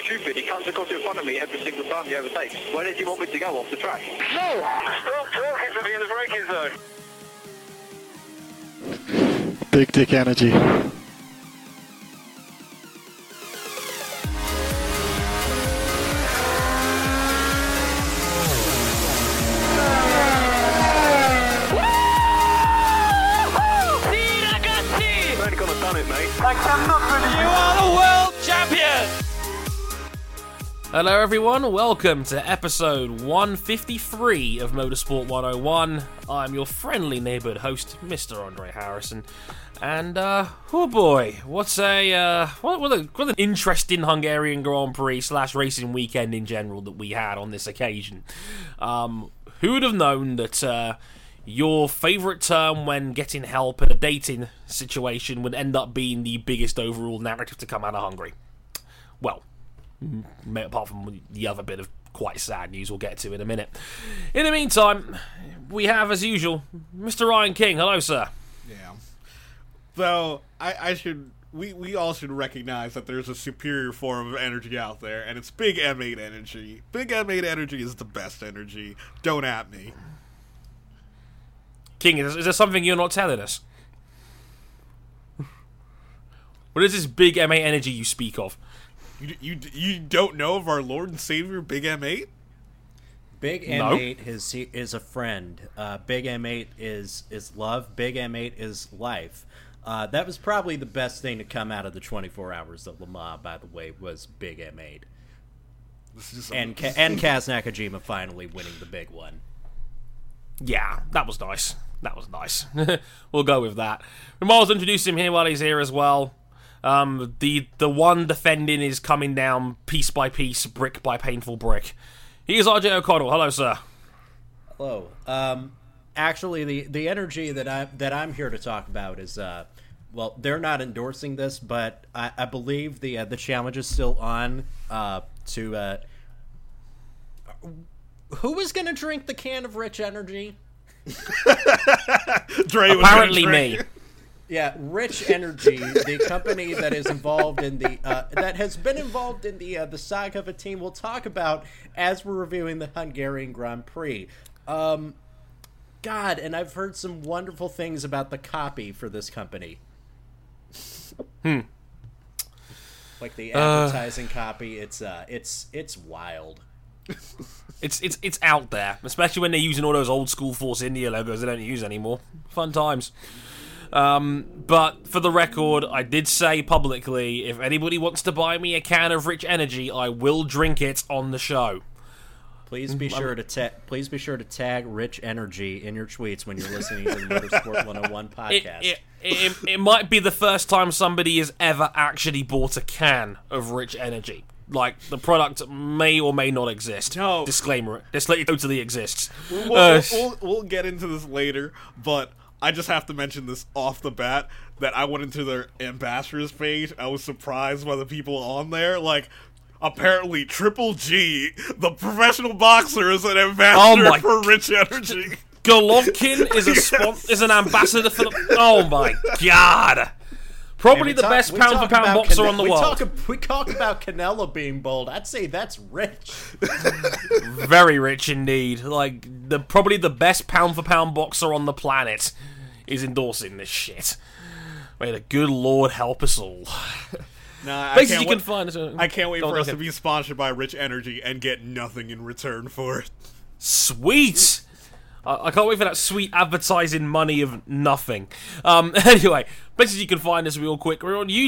stupid. He comes across in front of me every single time he overtakes. Where does he want me to go off the track? No! Stop talking to me in the braking zone. Big dick energy. You are the world champion! Hello everyone, welcome to episode 153 of Motorsport 101. I'm your friendly neighbourhood host, Mr. Andre Harrison. And, oh boy, what an interesting Hungarian Grand Prix / racing weekend in general that we had on this occasion. Who would have known that, your favourite term when getting help in a dating situation would end up being the biggest overall narrative to come out of Hungary? Well, apart from the other bit of quite sad news we'll get to in a minute. In the meantime, we have, as usual, Mr. Ryan King. Hello, sir. Yeah. So, we all should recognize that there's a superior form of energy out there, and it's Big M8 energy. Big M8 energy is the best energy. Don't at me. King, is there something you're not telling us? What is this Big M8 energy you speak of? You don't know of our Lord and Savior, Big M8? Big M8 is a friend. Big M8 is love. Big M8 is life. That was probably the best thing to come out of the 24 Hours of Le Mans, by the way, was Big M8. And Kaz Nakajima finally winning the big one. Yeah, that was nice. That was nice. We'll go with that. We might as well introduce him here while he's here as well. The one defending is coming down piece by piece, brick by painful brick. He is RJ O'Connell. Hello, sir. Hello. Actually, the energy that I'm here to talk about is well, they're not endorsing this, but I believe the challenge is still on to who is going to drink the can of Rich Energy? Apparently me. Yeah, Rich Energy, the company that is involved in the that has been involved in the saga of a team we'll talk about as we're reviewing the Hungarian Grand Prix. God, and I've heard some wonderful things about the copy for this company. Like the advertising copy, it's wild. It's out there, especially when they're using all those old school Force India logos they don't use anymore. Fun times. But for the record, I did say publicly, if anybody wants to buy me a can of Rich Energy, I will drink it on the show. Please be sure to tag Rich Energy in your tweets when you're listening to the Motorsport 101 podcast. It might be the first time somebody has ever actually bought a can of Rich Energy. Like, the product may or may not exist. No. Disclaimer, it totally exists. We'll get into this later, but I just have to mention this off the bat, that I went into their ambassadors page. I was surprised by the people on there. Like, apparently Triple G, the professional boxer, is an ambassador for Rich Energy. Golovkin is an ambassador for the... Oh my god. Probably the best pound-for-pound boxer on the world. We talk about Canelo being bold. I'd say that's rich. Very rich indeed. Like, probably the best pound-for-pound boxer on the planet is endorsing this shit. May the good Lord help us all. I can't wait for us to be sponsored by Rich Energy and get nothing in return for it. Sweet! I can't wait for that sweet advertising money of nothing. Anyway, places you can find us real quick. We're on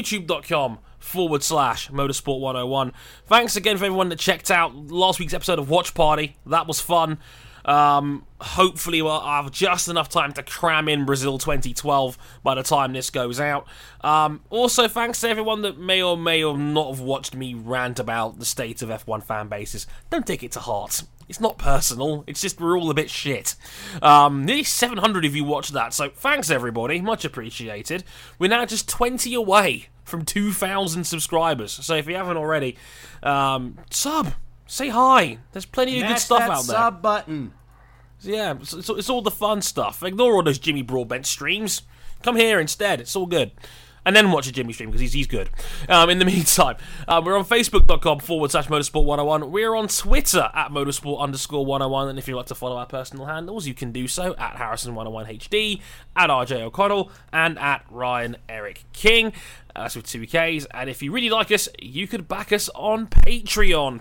youtube.com/Motorsport101. Thanks again for everyone that checked out last week's episode of Watch Party. That was fun. Hopefully we'll have just enough time to cram in Brazil 2012 by the time this goes out. Also, thanks to everyone that may or may not have watched me rant about the state of F1 fan bases. Don't take it to heart. It's not personal, it's just we're all a bit shit. Nearly 700 of you watched that, so thanks everybody, much appreciated. We're now just 20 away from 2,000 subscribers, so if you haven't already, sub, say hi, there's plenty of good stuff out there. Sub button. Yeah, it's all the fun stuff. Ignore all those Jimmy Broadbent streams. Come here instead, it's all good. And then watch a Jimmy stream, because he's good. In the meantime, we're on Facebook.com/Motorsport101. We're on Twitter at Motorsport_101. And if you'd like to follow our personal handles, you can do so at Harrison101HD, at RJ O'Connell, and at Ryan Eric King. That's with 2 Ks. And if you really like us, you could back us on Patreon.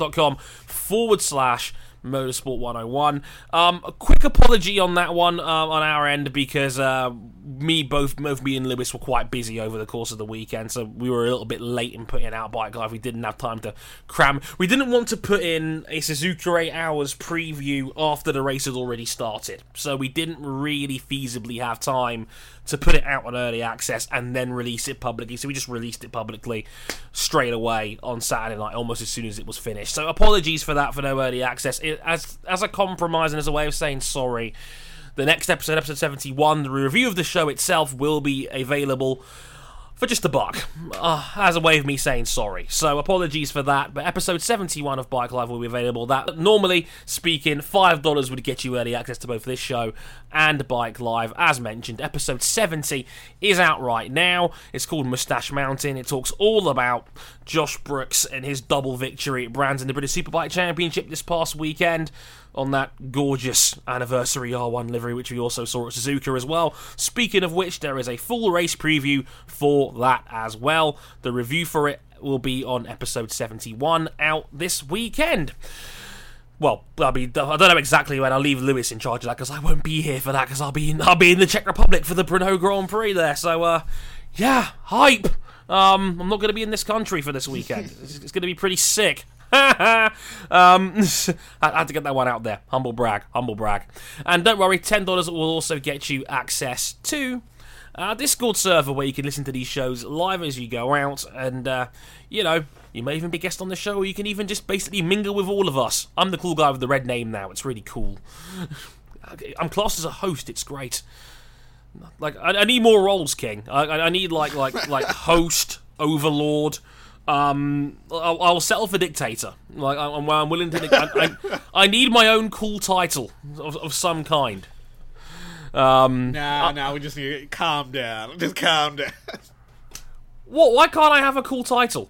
Patreon.com/Motorsport101. A quick apology on that one on our end, because both me and Lewis were quite busy over the course of the weekend, so we were a little bit late in putting out Bike Live. We didn't have time to cram. We didn't want to put in a Suzuka 8 Hours preview after the race had already started, so we didn't really feasibly have time to put it out on early access and then release it publicly, so we just released it publicly straight away on Saturday night, almost as soon as it was finished. So apologies for that, for no early access. As a compromise and as a way of saying sorry, the next episode, episode 71, the review of the show itself will be available for just $1, as a way of me saying sorry. So apologies for that, but episode 71 of Bike Live will be available. That, normally speaking, $5 would get you early access to both this show and Bike Live. As mentioned, episode 70 is out right now. It's called Moustache Mountain. It talks all about Josh Brooks and his double victory at Brands in the British Superbike Championship this past weekend, on that gorgeous anniversary R1 livery, which we also saw at Suzuka as well. Speaking of which, there is a full race preview for that as well. The review for it will be on episode 71, out this weekend. Well, I don't know exactly when. I'll leave Lewis in charge of that, because I won't be here for that, because I'll be in the Czech Republic for the Brno Grand Prix there. So, yeah, hype. I'm not going to be in this country for this weekend. It's going to be pretty sick. I had to get that one out there. Humble brag. And don't worry, $10 will also get you access to our Discord server, where you can listen to these shows live as you go out, and you may even be a guest on the show, or you can even just basically mingle with all of us. I'm the cool guy with the red name now. It's really cool. I'm classed as a host. It's great. Like, I need more roles, King. I need like host, overlord. I'll settle for dictator. Like, I'm willing to. I need my own cool title of some kind. Nah, we just need to calm down. Just calm down. What? Why can't I have a cool title?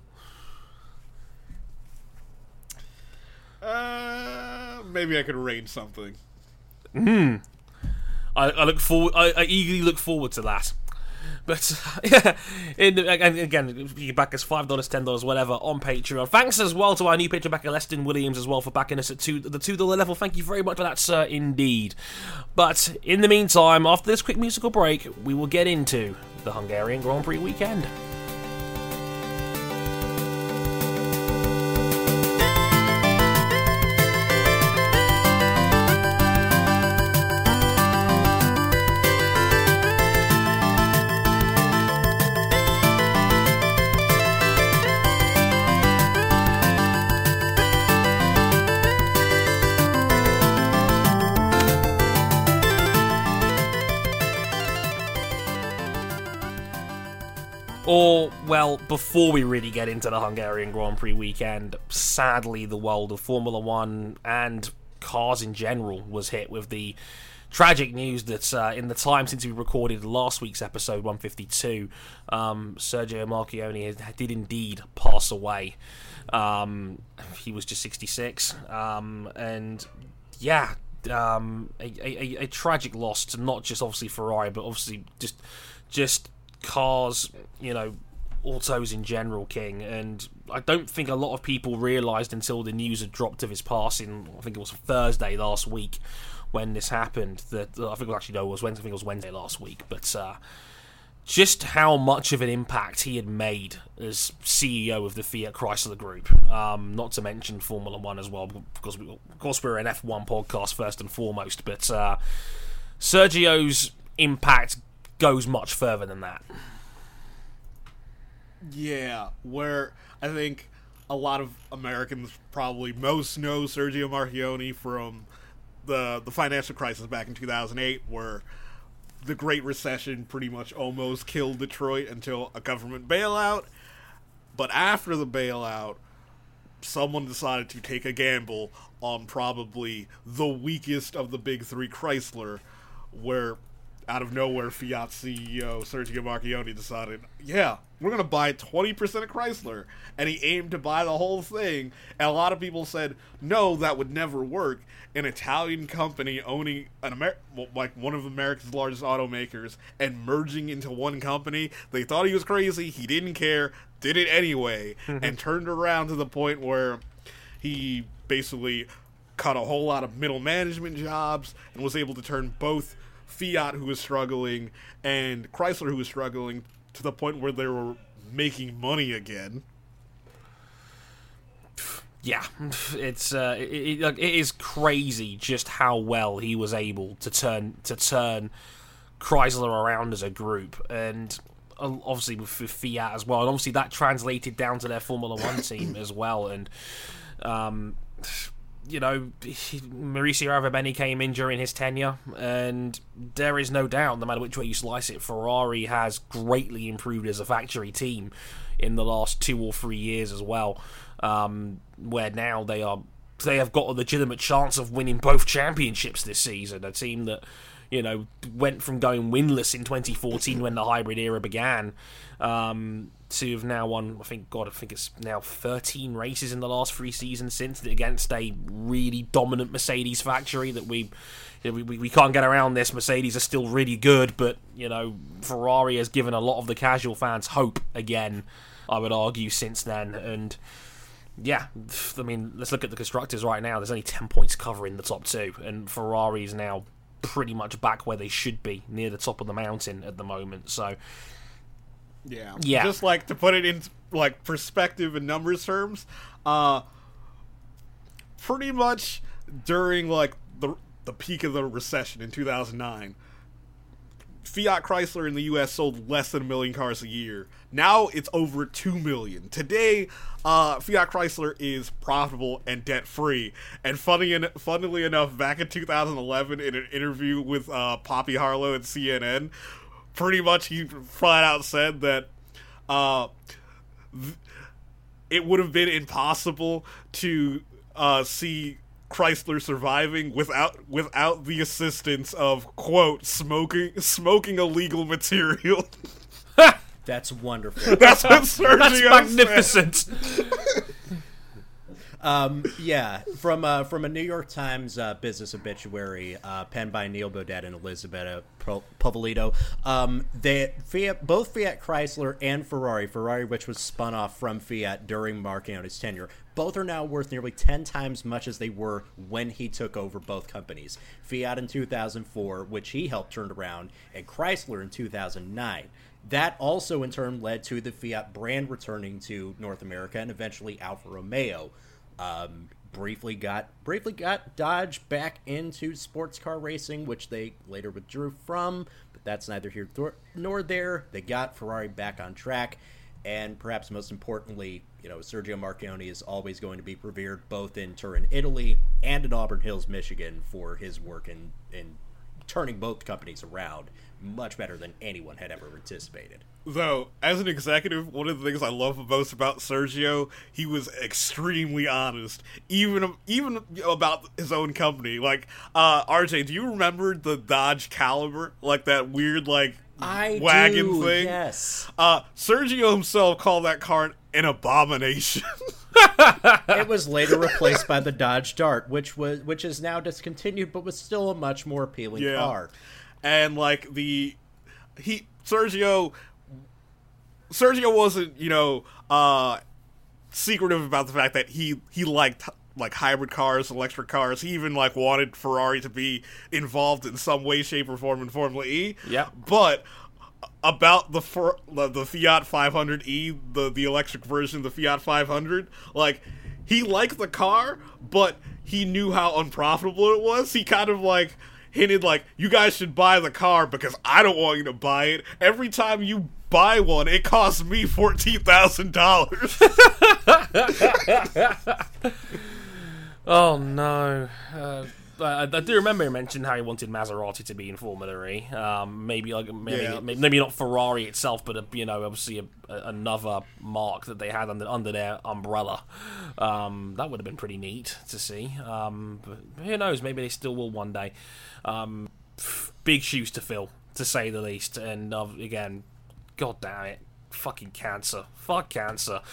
Maybe I could arrange something. I look forward. I eagerly look forward to that. But yeah, and again, you can back us $5, $10, whatever on Patreon. Thanks as well to our new patron backer, Leston Williams, as well, for backing us at the $2 level. Thank you very much for that, sir, indeed. But in the meantime, after this quick musical break, we will get into the Hungarian Grand Prix weekend. Or, well, before we really get into the Hungarian Grand Prix weekend, sadly the world of Formula 1 and cars in general was hit with the tragic news that in the time since we recorded last week's episode 152, Sergio Marchionne did indeed pass away. He was just 66, and yeah, a tragic loss to not just obviously Ferrari, but obviously just cars, autos in general, King. And I don't think a lot of people realised until the news had dropped of his passing, I think it was Thursday last week when this happened, that I think it was Wednesday last week, but just how much of an impact he had made as CEO of the Fiat Chrysler Group, not to mention Formula 1 as well, because of course we're an F1 podcast first and foremost, but Sergio's impact goes much further than that. Yeah, where I think a lot of Americans probably most know Sergio Marchionne from the financial crisis back in 2008, where the Great Recession pretty much almost killed Detroit until a government bailout. But after the bailout, someone decided to take a gamble on probably the weakest of the big three, Chrysler, where out of nowhere, Fiat CEO Sergio Marchionne decided, yeah, we're going to buy 20% of Chrysler. And he aimed to buy the whole thing. And a lot of people said, no, that would never work. An Italian company owning one of America's largest automakers and merging into one company. They thought he was crazy. He didn't care. Did it anyway. And turned around to the point where he basically cut a whole lot of middle management jobs and was able to turn both Fiat, who was struggling, and Chrysler, who was struggling, to the point where they were making money again. Yeah, it is crazy just how well he was able to turn Chrysler around as a group, and obviously with Fiat as well, and obviously that translated down to their Formula One team as well, and Mauricio Arrivabene came in during his tenure, and there is no doubt, no matter which way you slice it, Ferrari has greatly improved as a factory team in the last 2 or 3 years as well, where now they have got a legitimate chance of winning both championships this season. A team that went from going winless in 2014 when the hybrid era began, to have now won, I think it's now 13 races in the last 3 seasons since, against a really dominant Mercedes factory that we can't get around this. Mercedes are still really good, but Ferrari has given a lot of the casual fans hope again, I would argue, since then. And yeah, I mean, let's look at the constructors right now. There's only 10 points covering the top 2, and Ferrari is now pretty much back where they should be, near the top of the mountain at the moment. So yeah. Just like to put it in like perspective and numbers terms, pretty much during like the peak of the recession in 2009, Fiat Chrysler in the US sold less than 1 million cars a year. Now it's over 2 million. Today, Fiat Chrysler is profitable and debt-free. And funnily enough, back in 2011, in an interview with Poppy Harlow at CNN, pretty much he flat out said that it would have been impossible to see Chrysler surviving without the assistance of, quote, smoking illegal material. That's wonderful. That's what Sergio That's magnificent. Yeah, from a New York Times business obituary penned by Neil Beaudet and Elisabetta Povolito, both Fiat Chrysler and Ferrari, which was spun off from Fiat during Marchionne's tenure, both are now worth nearly 10 times much as they were when he took over both companies. Fiat in 2004, which he helped turn around, and Chrysler in 2009. That also in turn led to the Fiat brand returning to North America and eventually Alfa Romeo. Briefly got Dodge back into sports car racing, which they later withdrew from, but that's neither here nor there. They got Ferrari back on track, and perhaps most importantly, Sergio Marchionne is always going to be revered both in Turin, Italy, and in Auburn Hills, Michigan, for his work in turning both companies around much better than anyone had ever anticipated. Though, as an executive, one of the things I love most about Sergio, he was extremely honest, even about his own company. Like, RJ, do you remember the Dodge Caliber? Like that weird, wagon thing? Yes. Sergio himself called that car an abomination. It was later replaced by the Dodge Dart, which is now discontinued, but was still a much more appealing car. And Sergio wasn't, secretive about the fact that he liked hybrid cars, electric cars. He even wanted Ferrari to be involved in some way, shape, or form in Formula E. Yeah. But about the Fiat 500e, the electric version of the Fiat 500, he liked the car, but he knew how unprofitable it was. He kind of hinted you guys should buy the car because I don't want you to buy it. Every time you buy one, it costs me $14,000. Oh no. I do remember him mentioning how he wanted Maserati to be in Formula E. Maybe not Ferrari itself, but obviously another mark that they had under their umbrella. That would have been pretty neat to see. But who knows? Maybe they still will one day. Big shoes to fill to say the least. And again, god damn it, fucking cancer, fuck cancer.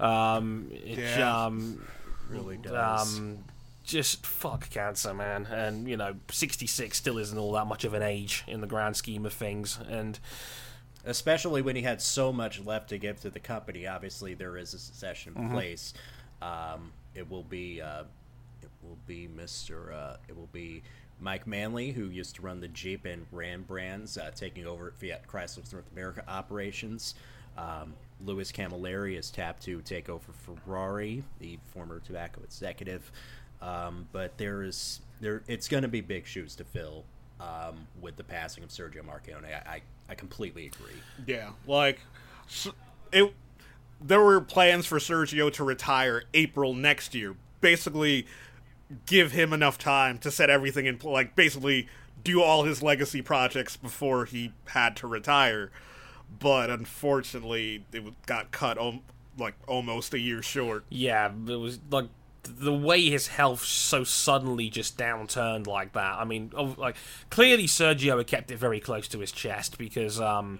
Really does. Just fuck cancer, man. And 66 still isn't all that much of an age in the grand scheme of things, and especially when he had so much left to give to the company. Obviously, there is a succession in place. It will be Mike Manley, who used to run the Jeep and Ram brands, taking over Fiat Chrysler's North America operations. Louis Camilleri is tapped to take over Ferrari, the former tobacco executive. But it's going to be big shoes to fill with the passing of Sergio Marchionne. I completely agree. Yeah, there were plans for Sergio to retire April next year. Basically, give him enough time to set everything in, basically do all his legacy projects before he had to retire. But unfortunately, it got cut almost a year short. Yeah, it was the way his health so suddenly just downturned like that. I mean, clearly Sergio had kept it very close to his chest because,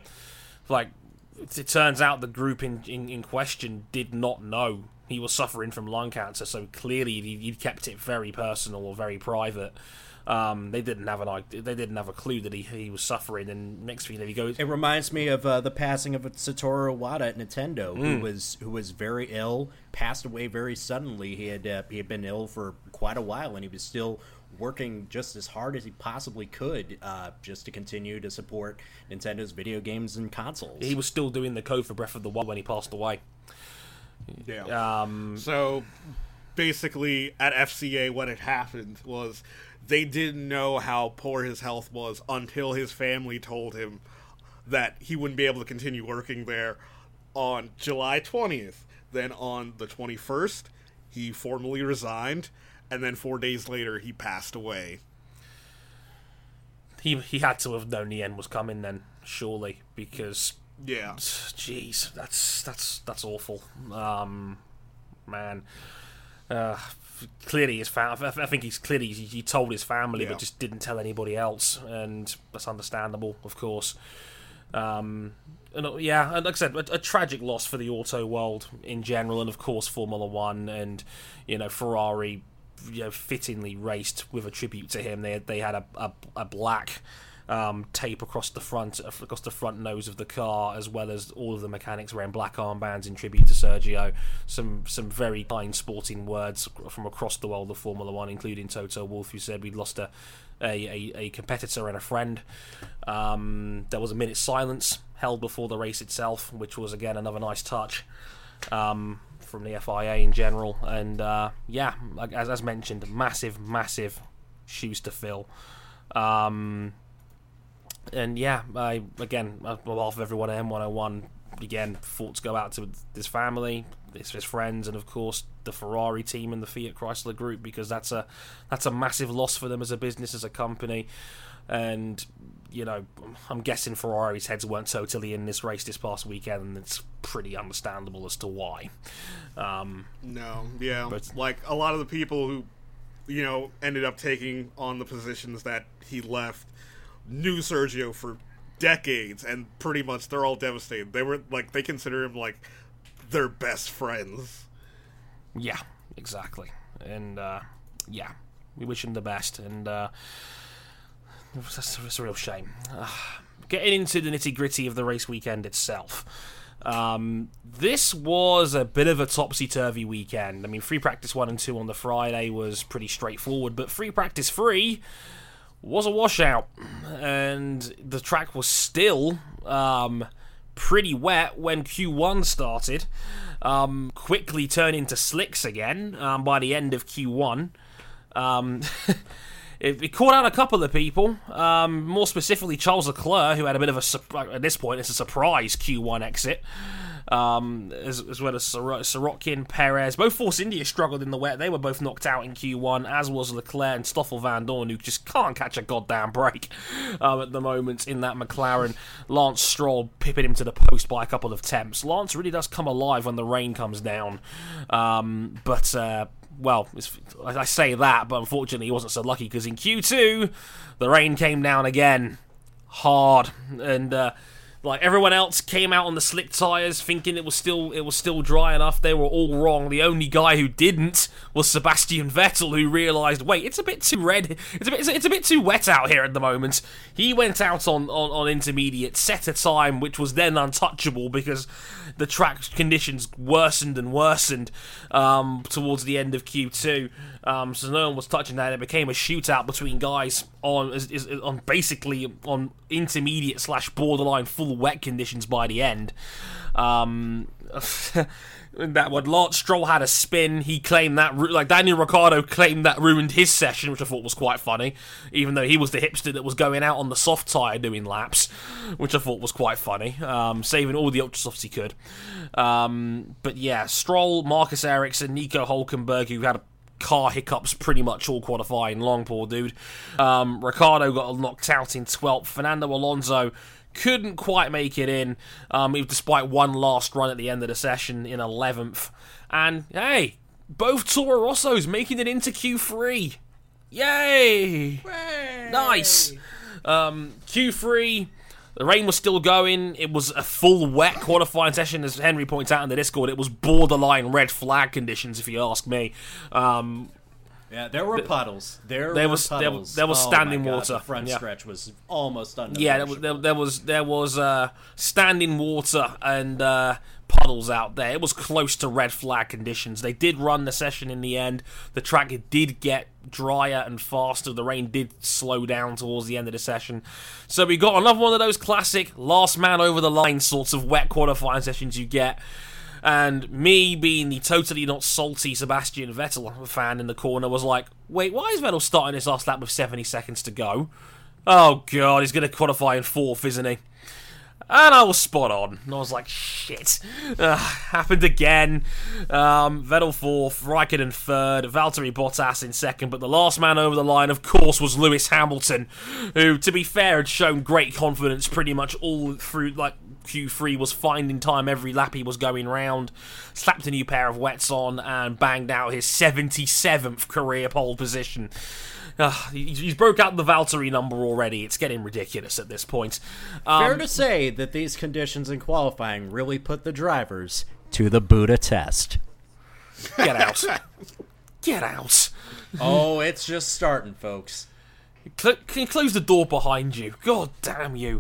it turns out the group in question did not know he was suffering from lung cancer, so clearly he'd kept it very personal or very private. They didn't have a clue that he was suffering, and next thing he goes. It reminds me of the passing of Satoru Iwata at Nintendo, who was very ill, passed away very suddenly. He had been ill for quite a while, and he was still working just as hard as he possibly could, just to continue to support Nintendo's video games and consoles. He was still doing the code for Breath of the Wild when he passed away. Yeah. So basically, at FCA, what had happened was they didn't know how poor his health was until his family told him that he wouldn't be able to continue working there on July 20th. Then on the 21st, he formally resigned, and then 4 days later, he passed away. He had to have known the end was coming then, surely, because yeah, jeez, that's awful, man. Clearly his family, I think he told his family, but just didn't tell anybody else, and that's understandable, of course. And like I said, a tragic loss for the auto world in general, and of course Formula One, and Ferrari, fittingly raced with a tribute to him. They had a black tape across the front nose of the car, as well as all of the mechanics wearing black armbands in tribute to Sergio. Some very kind sporting words from across the world of Formula One, including Toto Wolff, who said we'd lost a competitor and a friend. There was a minute's silence held before the race itself, which was again another nice touch from the FIA in general. And as mentioned, massive shoes to fill. And on behalf of everyone at M101, again, thoughts go out to his family, his friends, and of course the Ferrari team and the Fiat Chrysler group, because that's a massive loss for them as a business, as a company. And I'm guessing Ferrari's heads weren't totally in this race this past weekend, and it's pretty understandable as to why. But a lot of the people who ended up taking on the positions that he left knew Sergio for decades, and pretty much they're all devastated. They consider him their best friends. Yeah, exactly. And we wish him the best, and it's a real shame. Getting into the nitty-gritty of the race weekend itself, this was a bit of a topsy-turvy weekend. I mean, free practice 1 and 2 on the Friday was pretty straightforward, but free practice 3 was a washout, and the track was still pretty wet when Q1 started, quickly turned into slicks again by the end of Q1. It caught out a couple of people, more specifically Charles Leclerc, who had a bit of at this point, it's a surprise Q1 exit, as well as Sorokin, Perez. Both Force India struggled in the wet. They were both knocked out in Q1, as was Leclerc and Stoffel Vandoorne, who just can't catch a goddamn break at the moment in that McLaren. Lance Stroll pipping him to the post by a couple of temps. Lance really does come alive when the rain comes down, well, I say that, but unfortunately he wasn't so lucky, because in Q2, the rain came down again hard, and like everyone else came out on the slick tires thinking it was still dry enough. They were all wrong. The only guy who didn't was Sebastian Vettel, who realised, wait, it's a bit too red. It's a bit too wet out here at the moment. He went out on intermediate, set a time which was then untouchable because the track conditions worsened and worsened towards the end of Q2. So no one was touching that. It became a shootout between guys on basically on intermediate / borderline full wet conditions by the end. That when Lance Stroll had a spin, he claimed that, like Daniel Ricciardo claimed that ruined his session, which I thought was quite funny, even though he was the hipster that was going out on the soft tyre doing laps, which I thought was quite funny, saving all the ultra softs he could. But yeah, Stroll, Marcus Ericsson, Nico Hulkenberg, who had car hiccups pretty much all qualifying long, poor dude. Ricciardo got knocked out in 12th. Fernando Alonso couldn't quite make it in, despite one last run at the end of the session in 11th. And, hey, both Toro Rossos making it into Q3. Yay! Hooray! Nice! Q3, the rain was still going. It was a full wet qualifying session, as Henry points out in the Discord. It was borderline red flag conditions, if you ask me. Yeah, there were puddles. There was standing water. The front stretch was almost unnoticeable. Yeah, there was standing water and puddles out there. It was close to red flag conditions. They did run the session in the end. The track did get drier and faster. The rain did slow down towards the end of the session. So we got another one of those classic last man over the line sorts of wet qualifying sessions you get. And me, being the totally not salty Sebastian Vettel fan in the corner, was like, wait, why is Vettel starting this last lap with 70 seconds to go? Oh, God, he's going to qualify in 4th, isn't he? And I was spot on. And I was like, shit. Happened again. Vettel 4th, Raikkonen 3rd, Valtteri Bottas in 2nd, but the last man over the line, of course, was Lewis Hamilton, who, to be fair, had shown great confidence pretty much all through, like, Q3, was finding time every lap he was going round, slapped a new pair of wets on, and banged out his 77th career pole position. He's broke out the Valtteri number already. It's getting ridiculous at this point. Fair to say that these conditions in qualifying really put the drivers to the Buddha test. Get out. Get out. Oh, it's just starting, folks. Can you close the door behind you? God damn you.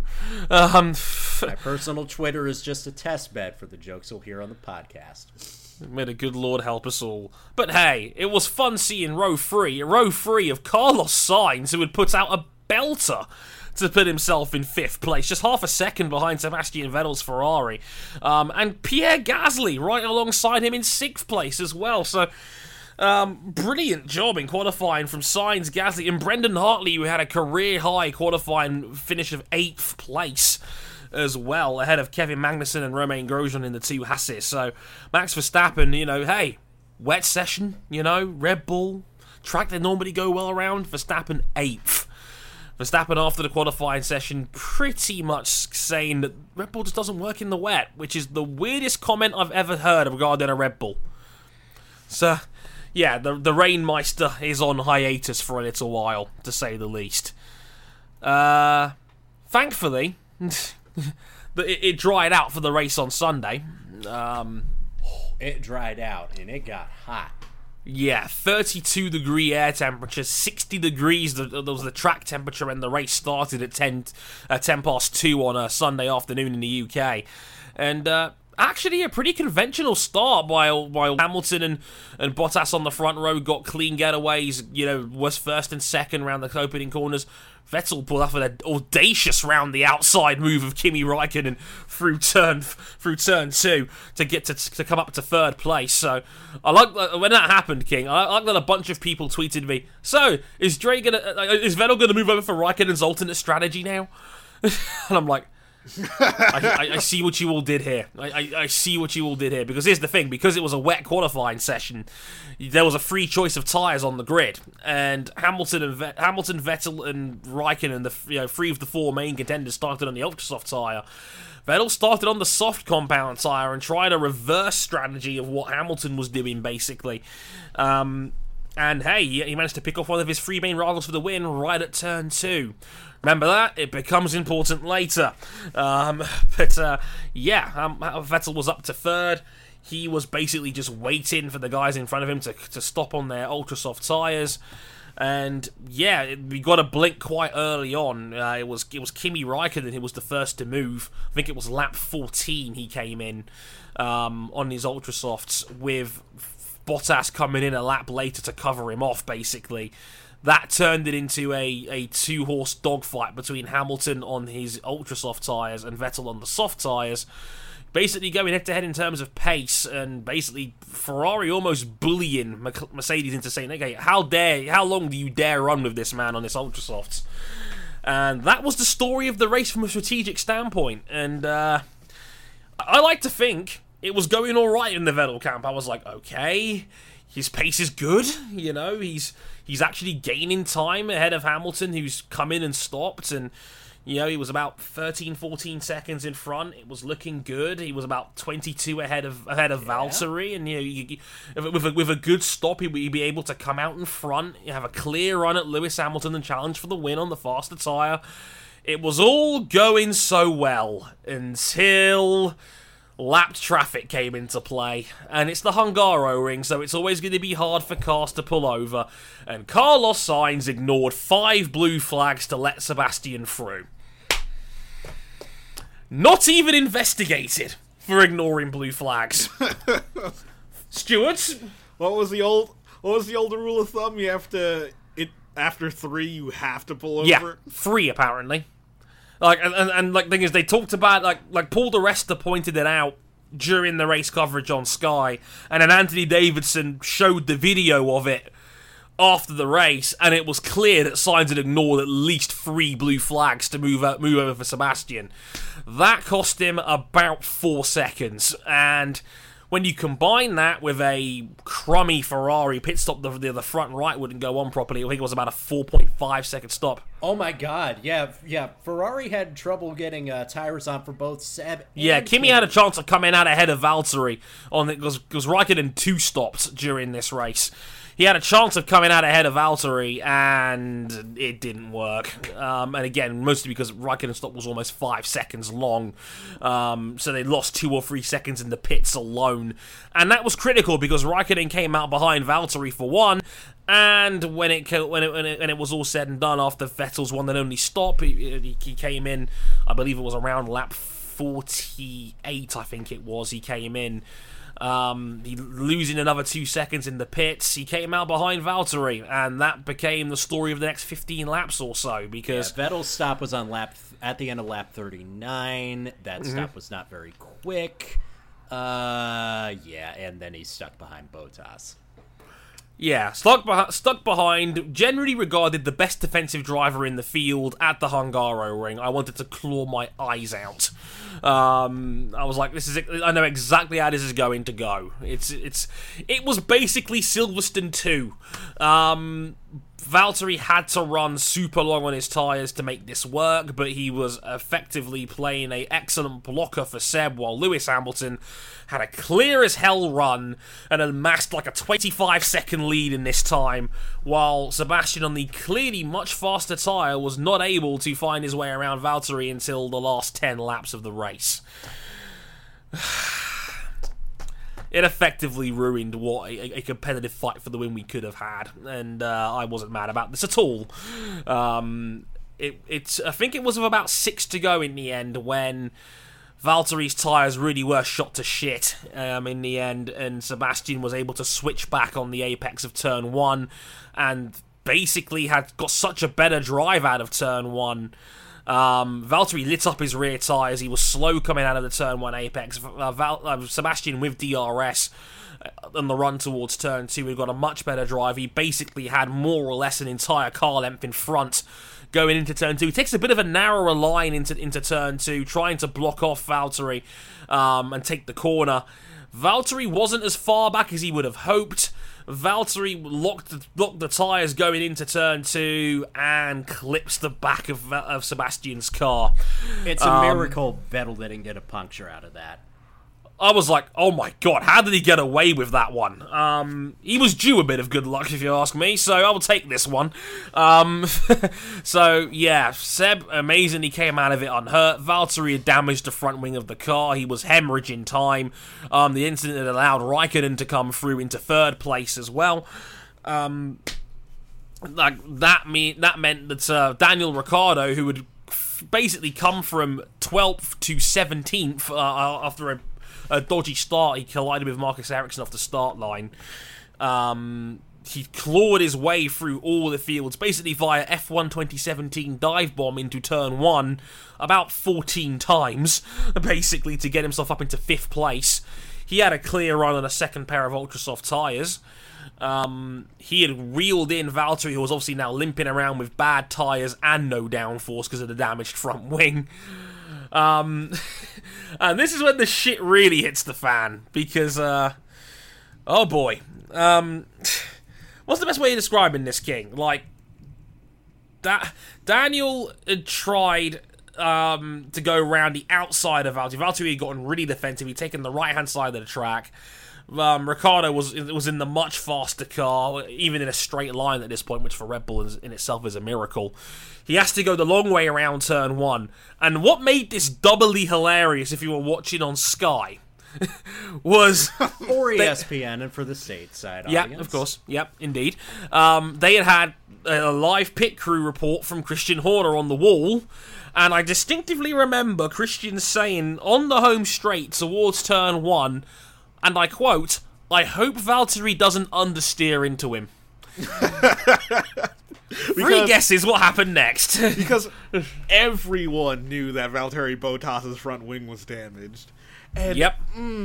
My personal Twitter is just a test bed for the jokes you'll hear on the podcast. May the good Lord help us all. But hey, it was fun seeing row 3 of Carlos Sainz, who had put out a belter to put himself in 5th place, just half a second behind Sebastian Vettel's Ferrari. And Pierre Gasly right alongside him in 6th place as well. So, brilliant job in qualifying from Sainz, Gasly, and Brendan Hartley, who had a career-high qualifying finish of 8th place as well, ahead of Kevin Magnussen and Romain Grosjean in the 2 Hasses. So, Max Verstappen, hey, wet session, Red Bull, track they normally go well around, Verstappen 8th. Verstappen, after the qualifying session, pretty much saying that Red Bull just doesn't work in the wet, which is the weirdest comment I've ever heard regarding a Red Bull. So, yeah, the Rainmeister is on hiatus for a little while, to say the least. Thankfully, it dried out for the race on Sunday. It dried out, and it got hot. Yeah, 32-degree air temperature, 60 degrees that was the track temperature, and the race started at 10 past 2 on a Sunday afternoon in the UK. And actually a pretty conventional start while Hamilton and Bottas on the front row got clean getaways, was first and second round the opening corners. Vettel pulled off an audacious round the outside move of Kimi Räikkönen through turn 2 to get to come up to 3rd place. So I like when that happened, King. I like that a bunch of people tweeted me. So is Vettel gonna move over for Räikkönen's alternate strategy now? And I'm like, I see what you all did here. I see what you all did here. Because here's the thing. Because it was a wet qualifying session, there was a free choice of tyres on the grid. And Hamilton, Vettel, and Raikkonen, the 3 of the 4 main contenders, started on the ultra-soft tyre. Vettel started on the soft compound tyre and tried a reverse strategy of what Hamilton was doing, basically. And hey, he managed to pick off one of his three main rivals for the win right at turn 2. Remember that? It becomes important later. Vettel was up to third. He was basically just waiting for the guys in front of him to stop on their ultra soft tyres. And yeah, we got a blink quite early on. It was Kimi Räikkönen who was the first to move. I think it was lap 14 he came in on his ultra softs, with Bottas coming in a lap later to cover him off, basically. That turned it into a two-horse dogfight between Hamilton on his ultra-soft tyres and Vettel on the soft tyres. Basically going head-to-head in terms of pace, and basically Ferrari almost bullying Mercedes into saying, okay, how long do you dare run with this man on this ultra-softs? And that was the story of the race from a strategic standpoint. And I like to think it was going all right in the Vettel camp. I was like, okay, his pace is good. You know, he's actually gaining time ahead of Hamilton, who's come in and stopped. And, you know, he was about 13, 14 seconds in front. It was looking good. He was about 22 ahead of Valtteri. And, you know, with a good stop, he'd be able to come out in front, have a clear run at Lewis Hamilton and challenge for the win on the faster tyre. It was all going so well until lapped traffic came into play, and it's the Hungaroring, so it's always going to be hard for cars to pull over, and Carlos Sainz ignored 5 blue flags to let Sebastian through. Not even investigated for ignoring blue flags. Stuart? What was the old rule of thumb? You have to, after 3 you have to pull over? Yeah, 3 apparently. Like, and like, thing is, they talked about, like Paul di Resta pointed it out during the race coverage on Sky, and then Anthony Davidson showed the video of it after the race, and it was clear that Sainz had ignored at least 3 blue flags to move over for Sebastian. That cost him about 4 seconds, and when you combine that with a crummy Ferrari pit stop, the front right wouldn't go on properly. I think it was about a 4.5 second stop. Oh my god, yeah. Ferrari had trouble getting tires on for both Seb and yeah, Kimi had a chance of coming out ahead of Valtteri on it because Raikkonen 2 stopped during this race. He had a chance of coming out ahead of Valtteri, and it didn't work. And again, mostly because Raikkonen's stop was almost 5 seconds long. So they lost 2 or 3 seconds in the pits alone. And that was critical because Raikkonen came out behind Valtteri for one. And when it was all said and done, after Vettel's one and only stop, he came in, I believe it was around lap 48, I think it was, he came in. He losing another 2 seconds in the pits. He came out behind Valtteri, and that became the story of the next 15 laps or so. Because Vettel's stop was on at the end of lap 39. That stop was not very quick. And then he's stuck behind Bottas. Yeah, stuck behind, generally regarded the best defensive driver in the field at the Hungaroring. I wanted to claw my eyes out. I was like, I know exactly how this is going to go. It was basically Silverstone 2. Valtteri had to run super long on his tyres to make this work, but he was effectively playing an excellent blocker for Seb, while Lewis Hamilton had a clear as hell run and amassed like a 25-second lead in this time, while Sebastian on the clearly much faster tyre was not able to find his way around Valtteri until the last 10 laps of the race. It effectively ruined what a competitive fight for the win we could have had, and I wasn't mad about this at all. I think it was with about 6 to go in the end when Valtteri's tyres really were shot to shit in the end, and Sebastian was able to switch back on the apex of turn 1 and basically had got such a better drive out of turn 1. Valtteri lit up his rear tyres. He was slow coming out of the turn 1 apex. Sebastian with DRS on the run towards turn 2, he got a much better drive. He basically had more or less an entire car length in front going into turn 2. He takes a bit of a narrower line into turn 2, trying to block off Valtteri and take the corner. Valtteri wasn't as far back as he would have hoped. Valtteri locked the tyres going into turn 2 and clips the back of Sebastian's car. It's a miracle Vettel didn't get a puncture out of that. I was like, oh my god, how did he get away with that one? He was due a bit of good luck, if you ask me, so I will take this one. So, yeah, Seb amazingly came out of it unhurt. Valtteri had damaged the front wing of the car. He was hemorrhaging time. The incident had allowed Raikkonen to come through into third place as well. That meant that Daniel Ricciardo, who had basically come from 12th to 17th after a dodgy start, he collided with Marcus Ericsson off the start line. He clawed his way through all the fields, basically via F1 2017 dive bomb into turn 1 about 14 times, basically, to get himself up into 5th place. He had a clear run on a second pair of ultra-soft tyres. He had reeled in Valtteri, who was obviously now limping around with bad tyres and no downforce because of the damaged front wing. And this is when the shit really hits the fan, because, oh boy. What's the best way of describing this, King? Like, Daniel had tried to go around the outside of Valtteri. Valtteri had gotten really defensive. He'd taken the right-hand side of the track. Ricciardo was in the much faster car, even in a straight line at this point, which for Red Bull in itself is a miracle. He has to go the long way around turn 1. And what made this doubly hilarious, if you were watching on Sky, was... or ESPN, and for the stateside audience. Yeah, of course. Yep, indeed. They had a live pit crew report from Christian Horner on the wall, and I distinctively remember Christian saying on the home straight towards turn 1, and I quote, "I hope Valtteri doesn't understeer into him." Three guesses what happened next. Because everyone knew that Valtteri Bottas' front wing was damaged. And, yep.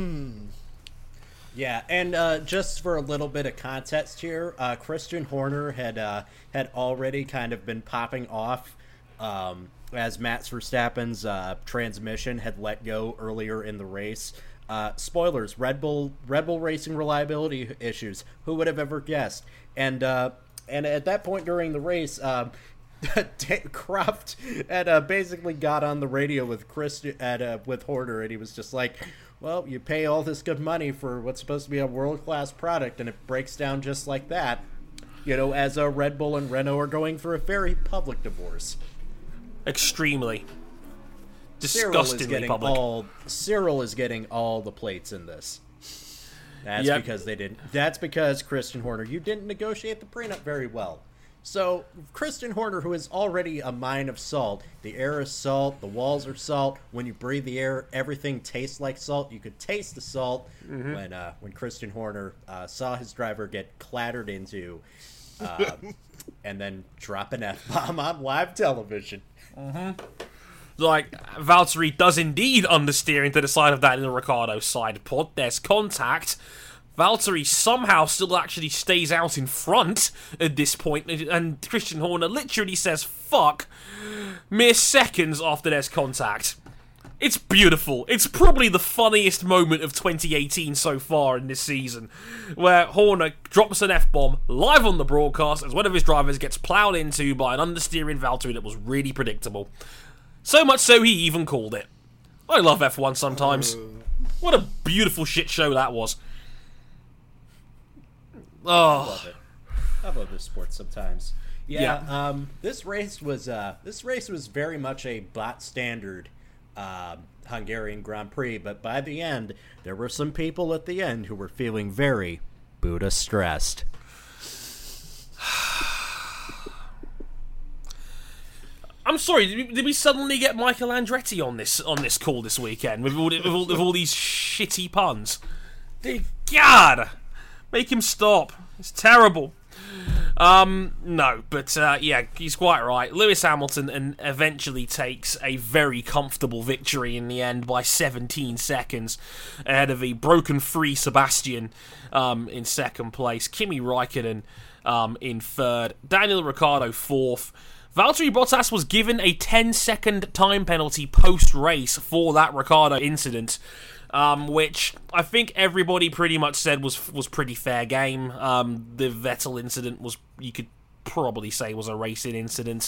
Yeah, and just for a little bit of context here, Christian Horner had already kind of been popping off as Max Verstappen's transmission had let go earlier in the race. Spoilers: Red Bull racing reliability issues. Who would have ever guessed? And at that point during the race, Croft had basically got on the radio with with Horner, and he was just like, "Well, you pay all this good money for what's supposed to be a world-class product, and it breaks down just like that." You know, as Red Bull and Renault are going through a very public divorce. Extremely. Disgustingly public. Cyril is getting all the plates in this. That's because they didn't. That's because Christian Horner, you didn't negotiate the prenup very well. So Christian Horner, who is already a mine of salt, the air is salt, the walls are salt. When you breathe the air, everything tastes like salt. You could taste the salt. When Christian Horner saw his driver get clattered into, and then drop an F-bomb on live television. Like, Valtteri does indeed understeer into the side of that in the Ricciardo side pod. There's contact. Valtteri somehow still actually stays out in front at this point, and Christian Horner literally says fuck mere seconds after there's contact. It's beautiful. It's probably the funniest moment of 2018 so far in this season, where Horner drops an F-bomb live on the broadcast as one of his drivers gets ploughed into by an understeering Valtteri that was really predictable. So much so he even called it. I love F1 sometimes. What a beautiful shit show that was. Oh, I love it. I love this sport sometimes. Yeah. This race was very much a bot standard Hungarian Grand Prix, but by the end, there were some people at the end who were feeling very Buddha stressed. I'm sorry, did we suddenly get Michael Andretti on this call this weekend with all these shitty puns? Dear God, make him stop. It's terrible. No, but yeah, he's quite right. Lewis Hamilton eventually takes a very comfortable victory in the end by 17 seconds ahead of a broken free Sebastian in second place, Kimi Raikkonen in third, Daniel Ricciardo fourth. Valtteri Bottas was given a 10-second time penalty post-race for that Ricciardo incident, which I think everybody pretty much said was pretty fair game. The Vettel incident was, you could probably say was a racing incident.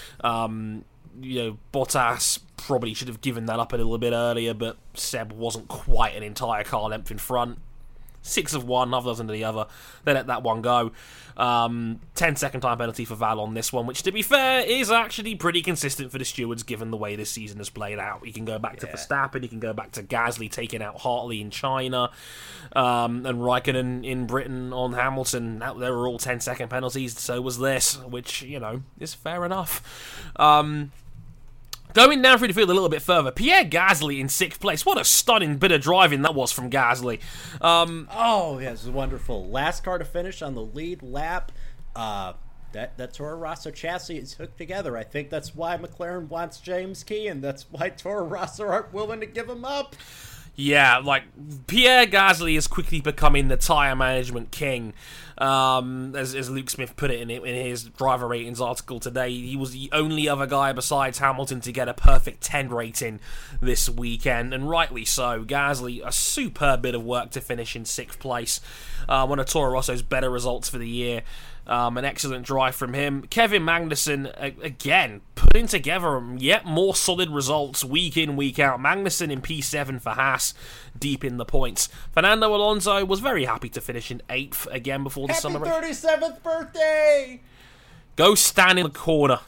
Bottas probably should have given that up a little bit earlier, but Seb wasn't quite an entire car length in front. 6 of one, half dozen of the other. They let that one go. 10-second time penalty for Val on this one, which, to be fair, is actually pretty consistent for the stewards given the way this season has played out. You can go back to Verstappen, you can go back to Gasly taking out Hartley in China, and Raikkonen in Britain on Hamilton. They were all 10-second penalties, so was this, which, is fair enough. Going down through the field a little bit further, Pierre Gasly in 6th place. What a stunning bit of driving that was from Gasly. It was wonderful. Last car to finish on the lead lap. That Toro Rosso chassis is hooked together. I think that's why McLaren wants James Key, and that's why Toro Rosso aren't willing to give him up. Yeah, Pierre Gasly is quickly becoming the tyre management king. As Luke Smith put it in his driver ratings article today, he was the only other guy besides Hamilton to get a perfect 10 rating this weekend, and rightly so. Gasly, a superb bit of work to finish in 6th place. One of Toro Rosso's better results for the year. An excellent drive from him. Kevin Magnussen, again, putting together yet more solid results week in, week out. Magnussen in P7 for Haas, deep in the points. Fernando Alonso was very happy to finish in 8th again before the summer break. Happy 37th birthday! Go stand in the corner.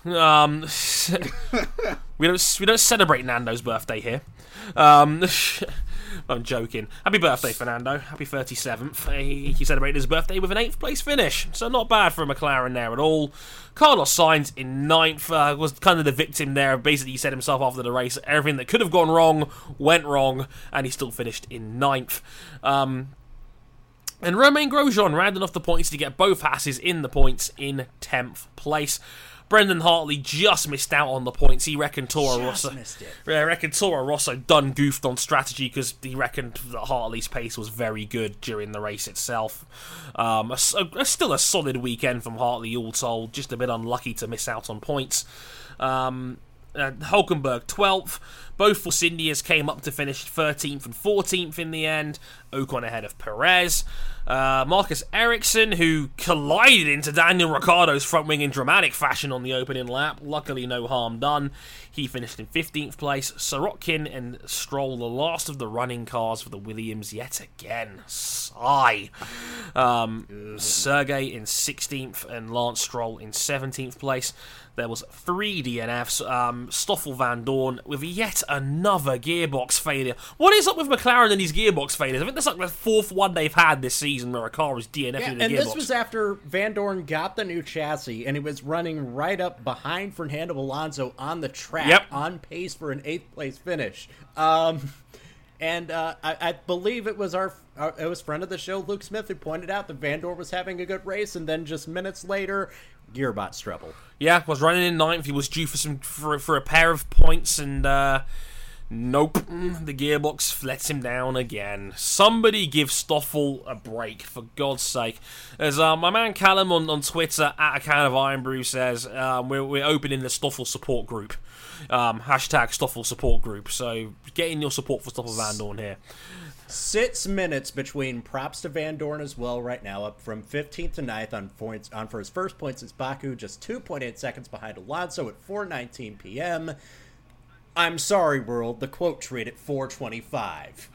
We don't celebrate Nando's birthday here. I'm joking. Happy birthday, Fernando. Happy 37th. He celebrated his birthday with an 8th place finish, so not bad for a McLaren there at all. Carlos Sainz in 9th was kind of the victim there. Basically, he said himself after the race, everything that could have gone wrong went wrong, and he still finished in 9th. And Romain Grosjean rounded off the points to get both Hasses in the points in 10th place. Brendan Hartley just missed out on the points. He reckoned Toro Rosso done goofed on strategy because he reckoned that Hartley's pace was very good during the race itself. Still a solid weekend from Hartley all told, just a bit unlucky to miss out on points. Hulkenberg 12th. Both Force Indias came up to finish 13th and 14th in the end. Ocon ahead of Perez. Marcus Ericsson, who collided into Daniel Ricciardo's front wing in dramatic fashion on the opening lap. Luckily, no harm done. He finished in 15th place. Sorokin and Stroll, the last of the running cars for the Williams yet again. Sigh. Sergey in 16th and Lance Stroll in 17th place. There was 3 DNFs. Stoffel Van Dorn with yet another gearbox failure. What is up with McLaren and these gearbox failures? I think that's like the 4th one they've had this season where a car was DNFing in the gearbox. And this was after Van Dorn got the new chassis and he was running right up behind Fernando Alonso on the track, on pace for an 8th place finish. I believe it was it was friend of the show, Luke Smith, who pointed out that Van Dorn was having a good race, and then just minutes later, gearbox trouble. Yeah, was running in 9th. He was due for a pair of points, and nope, the gearbox lets him down again. Somebody give Stoffel a break, for God's sake. As my man Callum on Twitter, at a can of Iron Brew, says, we're opening the Stoffel support group. Hashtag Stoffel support group. So getting your support for Stoffel Van Dorn here. 6 minutes between props to Van Dorn as well right now, up from 15th to 9th on for his first points is Baku, just 2.8 seconds behind Alonso at 4:19 p.m. I'm sorry, world, the quote treat at 4:25.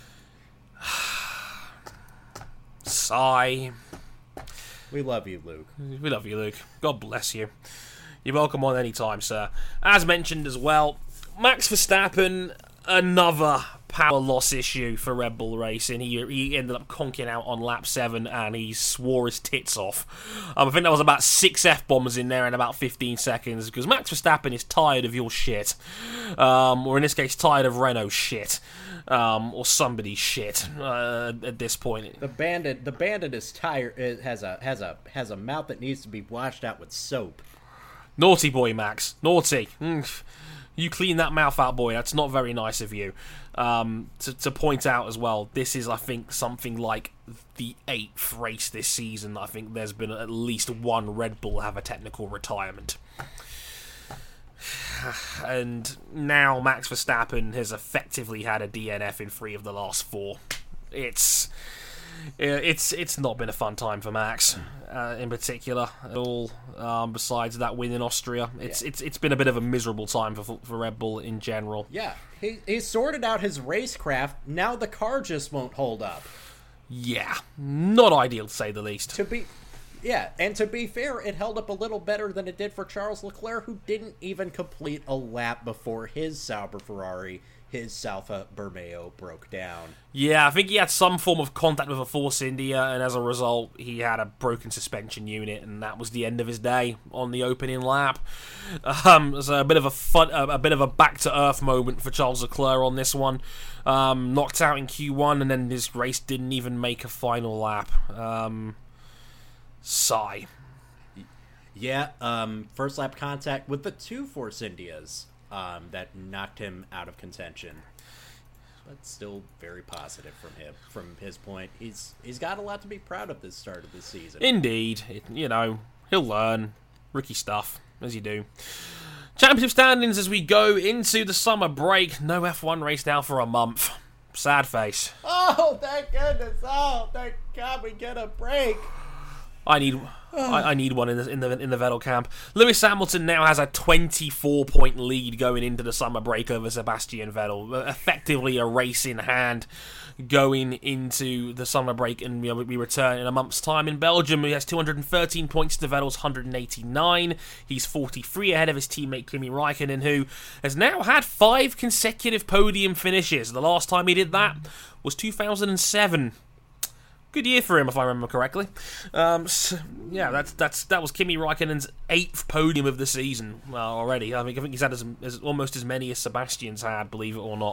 Sigh. We love you, Luke. We love you, Luke. God bless you. You're welcome on any time, sir. As mentioned as well, Max Verstappen, another power loss issue for Red Bull Racing. He ended up conking out on lap 7 and he swore his tits off. I think there was about 6 F-bombs in there in about 15 seconds because Max Verstappen is tired of your shit. Or in this case, tired of Renault's shit. Or somebody's shit at this point. The bandit is tired. It has a mouth that needs to be washed out with soap. Naughty boy, Max. Naughty. You clean that mouth out, boy. That's not very nice of you. To point out as well, this is, I think, something like the 8th race this season. I think there's been at least one Red Bull have a technical retirement. And now Max Verstappen has effectively had a DNF in 3 of the last 4. It's it's not been a fun time for Max in particular at all. Besides that win in Austria, it's been a bit of a miserable time for Red Bull in general. Yeah, he sorted out his racecraft. Now the car just won't hold up. Yeah, not ideal to say the least. To be fair, it held up a little better than it did for Charles Leclerc, who didn't even complete a lap before his Sauber Ferrari, his Alfa Romeo, broke down. Yeah, I think he had some form of contact with a Force India, and as a result, he had a broken suspension unit, and that was the end of his day on the opening lap. So a bit of a back to earth moment for Charles Leclerc on this one. Knocked out in Q1, and then his race didn't even make a final lap. Sigh. Yeah, first lap contact with the two Force Indias that knocked him out of contention. But still very positive from his point. He's got a lot to be proud of this start of the season. Indeed. He'll learn. Rookie stuff, as you do. Championship standings as we go into the summer break. No F1 race now for a month. Sad face. Oh, thank goodness. Oh, thank God we get a break. I need one in the Vettel camp. Lewis Hamilton now has a 24-point lead going into the summer break over Sebastian Vettel, effectively a race in hand going into the summer break, and we return in a month's time in Belgium. He has 213 points to Vettel's 189. He's 43 ahead of his teammate Kimi Raikkonen, who has now had 5 consecutive podium finishes. The last time he did that was 2007. Good year for him, if I remember correctly. That was Kimi Raikkonen's 8th podium of the season already. I think he's had almost as many as Sebastian's had, believe it or not.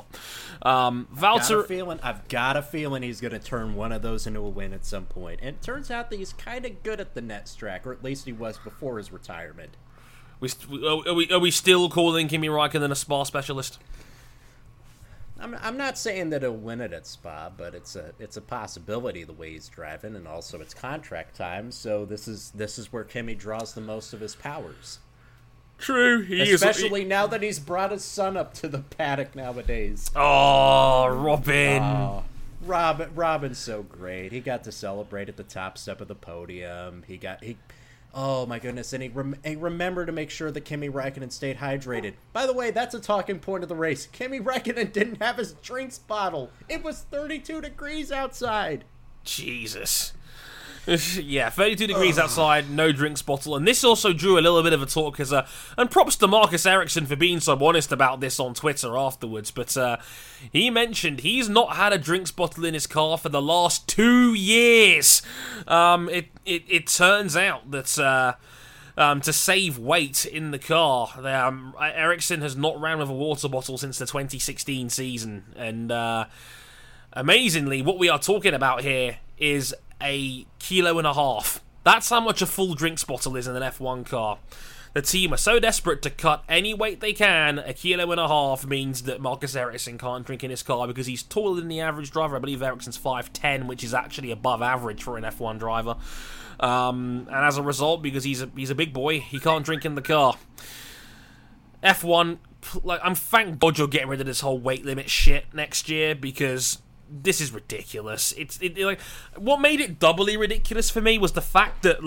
I've got a feeling he's going to turn one of those into a win at some point. And it turns out that he's kind of good at the Nets track, or at least he was before his retirement. Are we still calling Kimi Raikkonen a Spa specialist? I'm not saying that he'll win it at Spa, but it's a possibility the way he's driving, and also it's contract time, so this is where Kimi draws the most of his powers. True, especially now that he's brought his son up to the paddock nowadays. Oh, Robin! Oh, Robin's so great. He got to celebrate at the top step of the podium. Oh my goodness, and he remembered to make sure that Kimi Raikkonen stayed hydrated. By the way, that's a talking point of the race. Kimi Raikkonen didn't have his drinks bottle. It was 32 degrees outside. Jesus. Yeah, 32 degrees outside, no drinks bottle, and this also drew a little bit of a talk, and props to Marcus Ericsson for being so honest about this on Twitter afterwards, but he mentioned he's not had a drinks bottle in his car for the last 2 years. It turns out that to save weight in the car, Ericsson has not ran with a water bottle since the 2016 season, and amazingly, what we are talking about here is 1.5 kilos. That's how much a full drinks bottle is in an F1 car. The team are so desperate to cut any weight they can. 1.5 kilos means that Marcus Ericsson can't drink in his car because he's taller than the average driver. I believe Ericsson's 5'10", which is actually above average for an F1 driver. And as a result, because he's a big boy, he can't drink in the car. F1, I'm thank God you're getting rid of this whole weight limit shit next year, because this is ridiculous. What made it doubly ridiculous for me was the fact that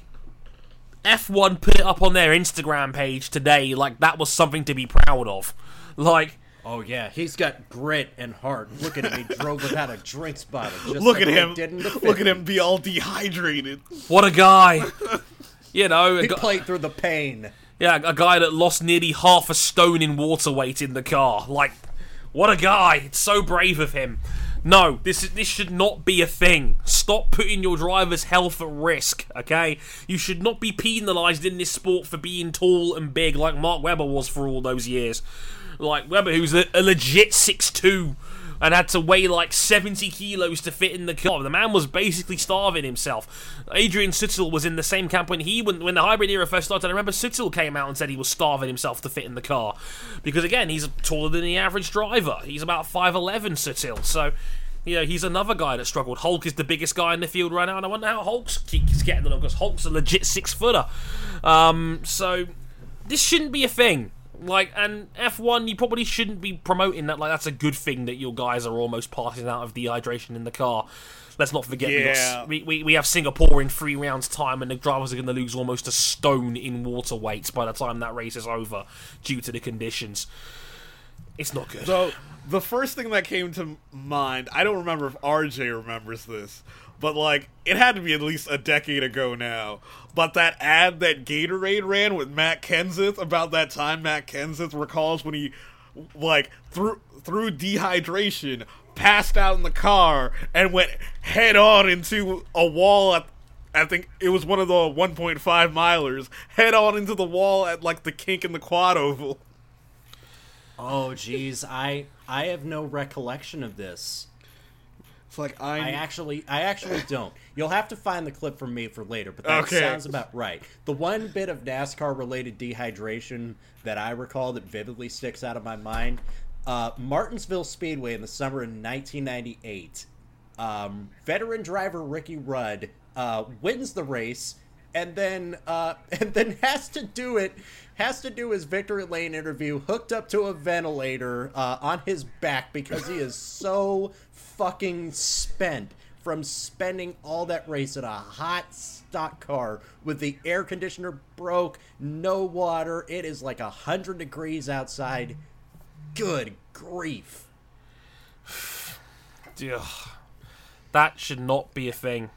F1 put it up on their Instagram page today that was something to be proud of. Oh yeah, he's got grit and heart. Look at him, he drove without a drinks bottle. Look at him be all dehydrated. What a guy. He played through the pain. Yeah, a guy that lost nearly half a stone in water weight in the car. What a guy. It's so brave of him. No, this should not be a thing. Stop putting your driver's health at risk, okay? You should not be penalised in this sport for being tall and big like Mark Webber was for all those years. Webber, who's a legit 6'2", and had to weigh 70 kilos to fit in the car. The man was basically starving himself. Adrian Sutil was in the same camp when the hybrid era first started. I remember Sutil came out and said he was starving himself to fit in the car. Because again, he's taller than the average driver. He's about 5'11", Sutil. So, he's another guy that struggled. Hulk is the biggest guy in the field right now, and I wonder how Hulk's getting along, because Hulk's a legit 6-footer. So, this shouldn't be a thing. Like, and F1, you probably shouldn't be promoting that. Like, that's a good thing that your guys are almost passing out of dehydration in the car. Let's not forget we have Singapore in 3 rounds' time, and the drivers are going to lose almost a stone in water weights by the time that race is over due to the conditions. It's not good. So, the first thing that came to mind, I don't remember if RJ remembers this, but, like, it had to be at least a decade ago now, but that ad that Gatorade ran with Matt Kenseth about that time Matt Kenseth recalls when he, like, through dehydration, passed out in the car and went head-on into a wall at, I think it was one of the 1.5 milers, head-on into the wall at, like, the kink in the quad oval. Oh, geez, I have no recollection of this. It's like I actually don't. You'll have to find the clip from me for later, but that sounds about right. The one bit of NASCAR-related dehydration that I recall that vividly sticks out of my mind, Martinsville Speedway in the summer of 1998. Veteran driver Ricky Rudd wins the race, and then has to do his victory lane interview hooked up to a ventilator on his back because he is so fucking spent from spending all that race in a hot stock car with the air conditioner broke, no water. It is like 100 degrees outside. Good grief. That should not be a thing.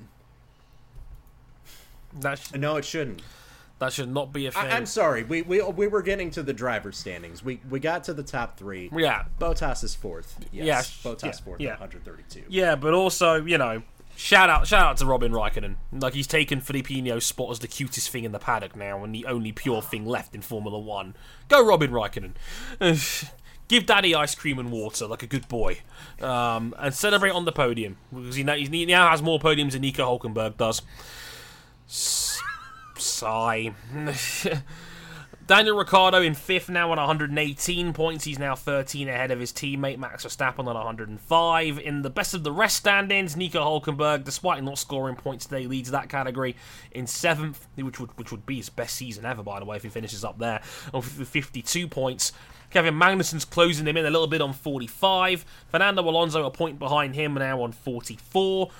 No, it shouldn't. That should not be a thing. I'm sorry. We were getting to the driver standings. We got to the top 3. Yeah. Bottas is 4th. Yes. Bottas 4th yeah. at 132. Yeah, but also, shout out to Robin Raikkonen. Like, he's taken Filipino's spot as the cutest thing in the paddock now and the only pure thing left in Formula 1. Go Robin Raikkonen. Give Daddy ice cream and water like a good boy. And celebrate on the podium. Because he now has more podiums than Nico Hulkenberg does. Sigh. Daniel Ricciardo in 5th now on 118 points. He's now 13 ahead of his teammate Max Verstappen on 105. In the best of the rest standings, Nico Hulkenberg, despite not scoring points today, leads that category in 7th, which would be his best season ever, by the way, if he finishes up there, with 52 points. Kevin Magnussen's closing him in a little bit on 45. Fernando Alonso a point behind him now on 44.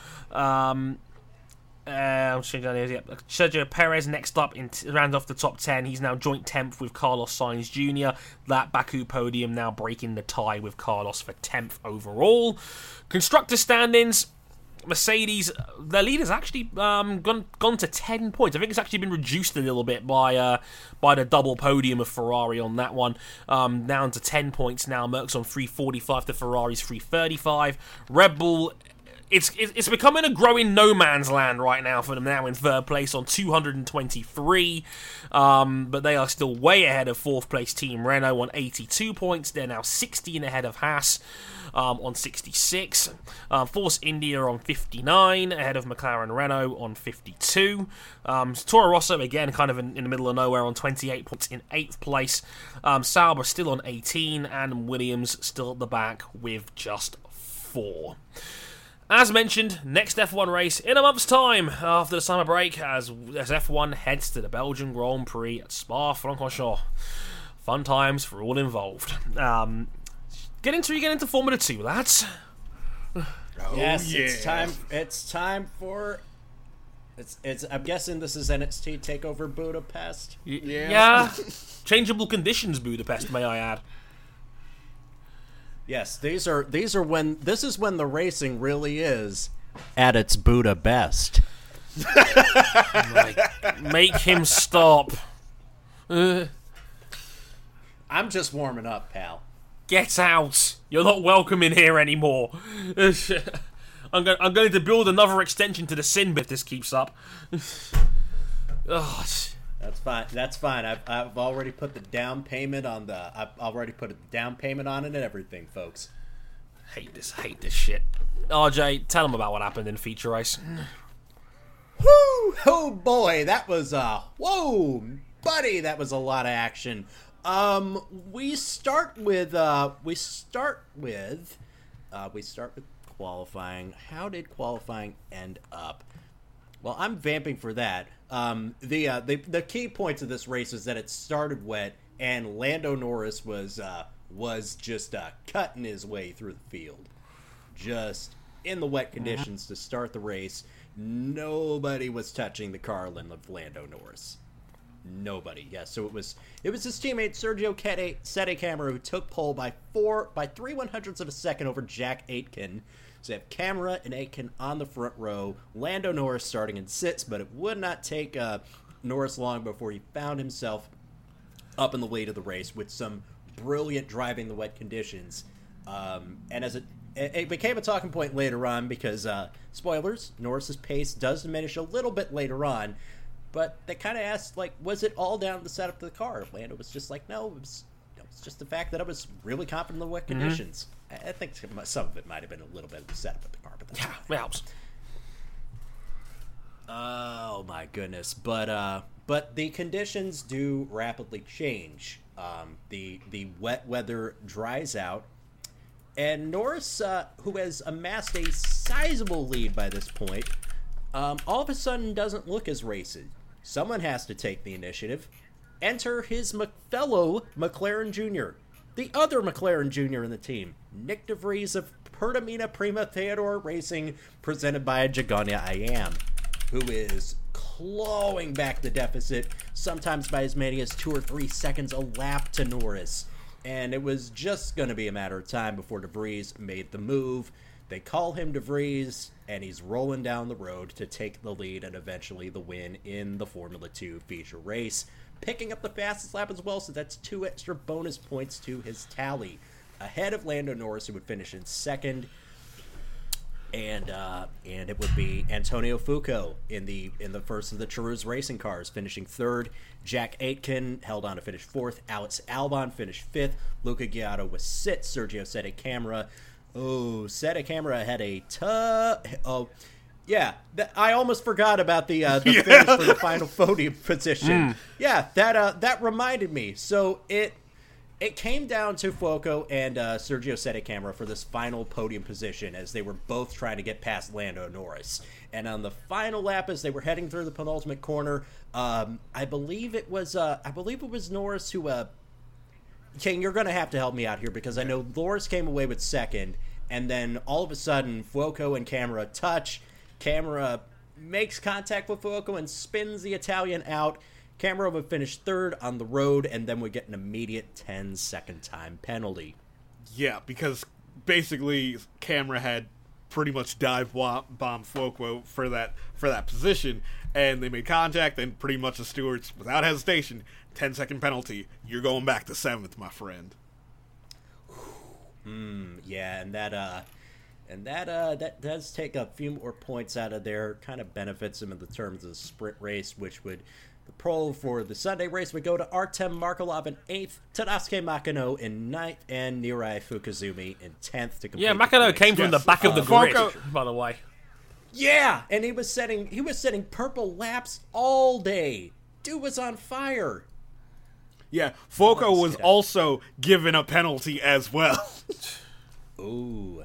Sergio Perez next up rounds off the top 10. He's now joint 10th with Carlos Sainz Jr. That Baku podium now breaking the tie with Carlos for 10th overall. Constructor standings, Mercedes, their lead has actually gone to 10 points. I think it's actually been reduced a little bit by the double podium of Ferrari on that one, down to 10 points now. Merck's on 345 to Ferrari's 335. Red Bull, it's becoming a growing no man's land right now for them now in 3rd place on 223, but they are still way ahead of 4th place Team Renault on 82 points. They're now 16 ahead of Haas on 66. Force India on 59 ahead of McLaren Renault on 52. Toro Rosso again kind of in the middle of nowhere on 28 points in 8th place. Sauber still on 18 and Williams still at the back with just 4. As mentioned, next F1 race in a month's time after the summer break as F1 heads to the Belgian Grand Prix at Spa-Francorchamps. Fun times for all involved. Get into Formula 2, lads. Yes, yeah. It's time for... It's. I'm guessing this is NXT TakeOver Budapest. Yeah. Changeable conditions Budapest, may I add. Yes, this is when the racing really is at its Buddha best. Make him stop. I'm just warming up, pal. Get out. You're not welcome in here anymore. I'm going to build another extension to the sin if this keeps up. That's fine. I've already put the down payment on I've already put a down payment on it and everything, folks. Hate this shit. RJ, tell them about what happened in feature race. Whoo! Oh boy, that was whoa, buddy, that was a lot of action. We start with qualifying. How did qualifying end up? Well, I'm vamping for that. The key points of this race is that it started wet and Lando Norris was just cutting his way through the field, just in the wet conditions to start the race. Nobody was touching the car of Lando Norris. Nobody. Yeah, so it was his teammate Sergio Sette Camara who took pole by 3/100ths of a second over Jack Aitken. So you have Camara and Aitken on the front row. Lando Norris starting in sixth, but it would not take Norris long before he found himself up in the lead of the race with some brilliant driving in the wet conditions. And as it became a talking point later on because, spoilers, Norris's pace does diminish a little bit later on. But they kind of asked, like, was it all down to the setup of the car? Lando was just like, no, it was just the fact that I was really confident in the wet conditions. I think some of it might have been a little bit of the setup of the car, but that's it helps. Oh my goodness! But the conditions do rapidly change. The wet weather dries out, and Norris, who has amassed a sizable lead by this point, all of a sudden doesn't look as racy. Someone has to take the initiative. Enter his fellow McLaren Jr., the other McLaren Jr. in the team, Nick DeVries of Pertamina Prima Theodore Racing, presented by Jagonia IAM, who is clawing back the deficit, sometimes by as many as 2 or 3 seconds a lap to Norris. And it was just going to be a matter of time before DeVries made the move. They call him DeVries, and he's rolling down the road to take the lead and eventually the win in the Formula 2 feature race, picking up the fastest lap as well, so that's 2 extra bonus points to his tally, ahead of Lando Norris, who would finish in second, and it would be Antonio Fuoco in the first of the Charouz Racing cars, finishing third. Jack Aitken held on to finish fourth. Alex Albon finished fifth. Luca Ghiotto was sixth. Sergio Sette Camara. Oh, Sette Camara had a yeah. I almost forgot about the finish for the final podium position. Yeah, that reminded me. So it came down to Fuoco and Sergio Sette Camara for this final podium position as they were both trying to get past Lando Norris. And on the final lap, as they were heading through the penultimate corner, I believe it was Norris who. King, you're going to have to help me out here because I know Norris came away with second, and then all of a sudden, Fuoco and Camara touch. Camara makes contact with Fuoco and spins the Italian out. Camara would finish third on the road, and then would get an immediate 10-second time penalty. Yeah, because basically Camara had pretty much dive bombed Fuoco for that position, and they made contact, and pretty much the stewards, without hesitation, 10-second penalty. You're going back to 7th, my friend. Yeah, and that does take a few more points out of there. Kind of benefits him in the terms of the sprint race, which would the pole for the Sunday race would go to Artem Markelov in 8th, Tadasuke Makino in 9th, and Nirai Fukuzumi in 10th to complete. Yeah, Makino came from the back of the grid, by the way. Yeah, and he was setting purple laps all day. Dude was on fire. Yeah, Fuoco was also given a penalty as well. Ooh.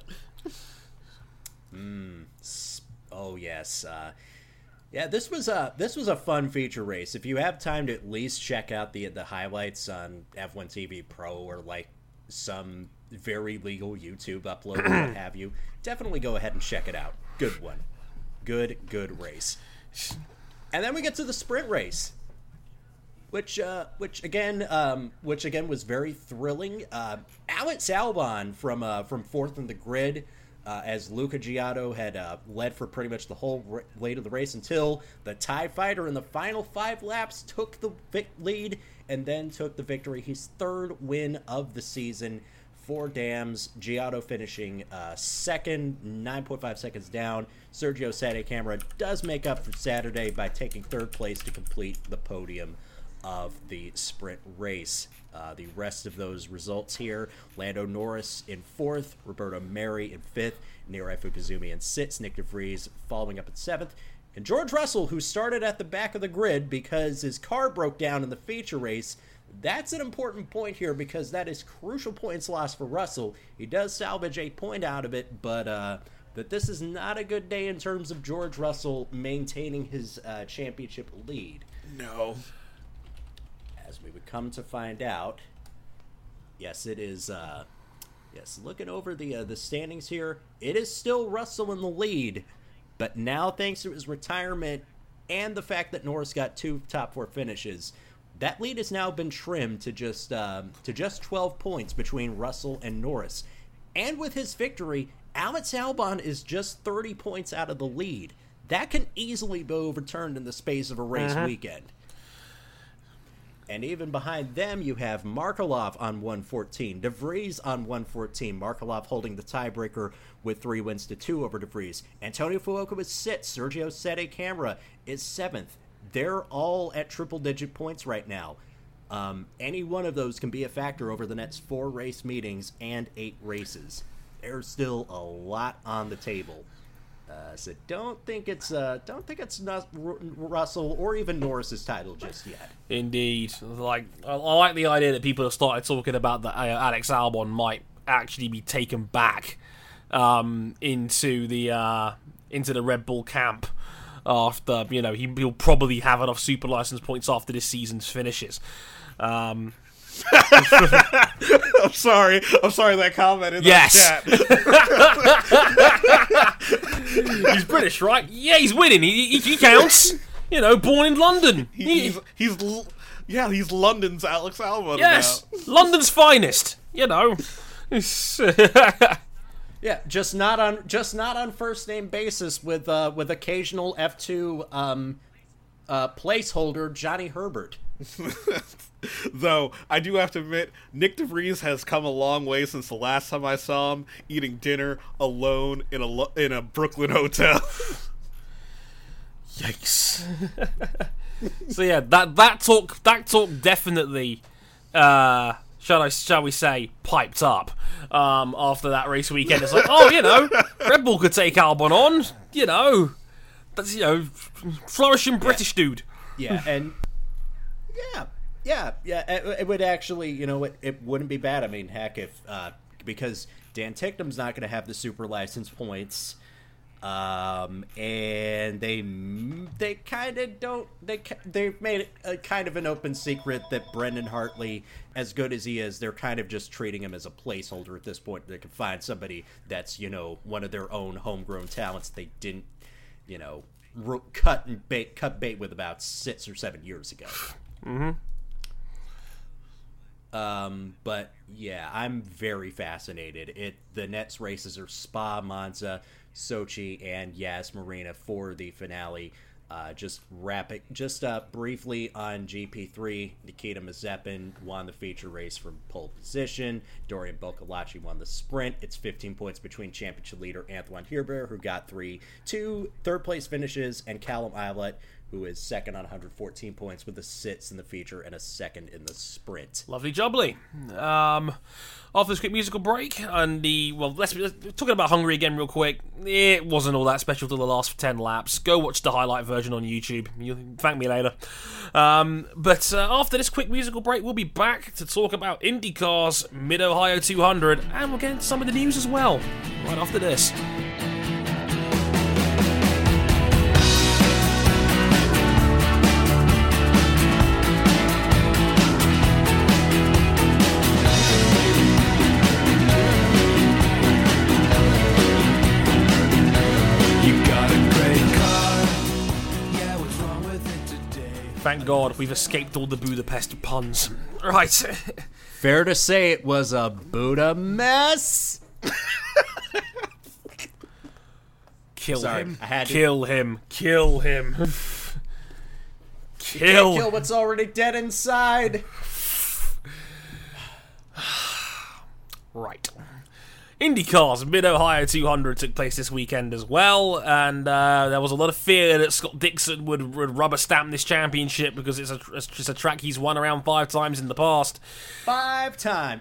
Oh yes. Yeah, this was a fun feature race. If you have time to at least check out the highlights on F1 TV Pro or like some very legal YouTube upload or what have you, definitely go ahead and check it out. Good one. Good race. And then we get to the sprint race. Which again was very thrilling. Alex Albon from fourth in the grid, as Luca Ghiotto had led for pretty much the whole late of the race until the TIE Fighter in the final 5 laps took the lead and then took the victory. His third win of the season. 4 dams. Ghiotto finishing second, 9.5 seconds down. Sergio Sette Camara does make up for Saturday by taking third place to complete the podium of the sprint race. The rest of those results here: Lando Norris in 4th, Roberto Merhi in 5th, Nirai Fukuzumi in 6th, Nick DeVries following up in 7th, and George Russell, who started at the back of the grid because his car broke down in the feature race. That's an important point here because that is crucial points lost for Russell. He does salvage a point out of it, but this is not a good day in terms of George Russell maintaining his championship lead. No. as we would come to find out, yes, it is. Yes, looking over the standings here, it is still Russell in the lead, but now thanks to his retirement and the fact that Norris got 2 top 4 finishes, that lead has now been trimmed to just 12 points between Russell and Norris. And with his victory, Alex Albon is just 30 points out of the lead. That can easily be overturned in the space of a race weekend. And even behind them, you have Markelov on 114, De Vries on 114. Markelov holding the tiebreaker with 3 wins to 2 over De Vries. Antonio Fuoka is 6th. Sergio Sette Camara is 7th. They're all at triple-digit points right now. Any one of those can be a factor over the next 4 race meetings and 8 races. There's still a lot on the table. So don't think it's not Russell or even Norris's title just yet. Indeed, like I like the idea that people have started talking about that Alex Albon might actually be taken back into the Red Bull camp after he'll probably have enough super license points after this season's finishes. I'm sorry that comment in that chat. He's British, right? Yeah, he's winning. He counts. Born in London. He's London's Alex Albon. Yes, now. London's finest. Yeah, just not on first name basis with occasional F2 placeholder Johnny Herbert. Though I do have to admit, Nick De Vries has come a long way since the last time I saw him eating dinner alone in a Brooklyn hotel. Yikes! So yeah, that talk definitely, shall we say, piped up after that race weekend. It's like, Red Bull could take Albon on. That's flourishing British dude. Yeah, and yeah. It would actually, it wouldn't be bad. I mean, heck, if because Dan Ticknum's not going to have the super license points, and they kind of don't. They've made it a kind of an open secret that Brendan Hartley, as good as he is, they're kind of just treating him as a placeholder at this point. They can find somebody that's one of their own homegrown talents they didn't cut bait with about 6 or 7 years ago. Mm-hmm. But yeah, I'm very fascinated. The next races are Spa, Monza, Sochi, and Yas Marina for the finale. Just briefly on GP3, Nikita Mazepin won the feature race from pole position. Dorian Boccolacci won the sprint. It's 15 points between championship leader Antoine Hubert, who got 2 third-place finishes, and Callum Ilott, who is second on 114 points with a 6th in the feature and a 2nd in the sprint. Lovely jubbly. After this quick musical break, and let's talking about Hungary again real quick. It wasn't all that special to the last 10 laps. Go watch the highlight version on YouTube. You'll thank me later. But after this quick musical break, we'll be back to talk about IndyCar's Mid-Ohio 200, and we'll get into some of the news as well, right after this. Thank God, we've escaped all the Budapest puns. Right. Fair to say it was a Buddha mess. Kill him. Kill him. Kill what's already dead inside. Right. IndyCar's Mid-Ohio 200 took place this weekend as well, and there was a lot of fear that Scott Dixon would rubber stamp this championship because it's a track he's won around 5 times in the past. 5-time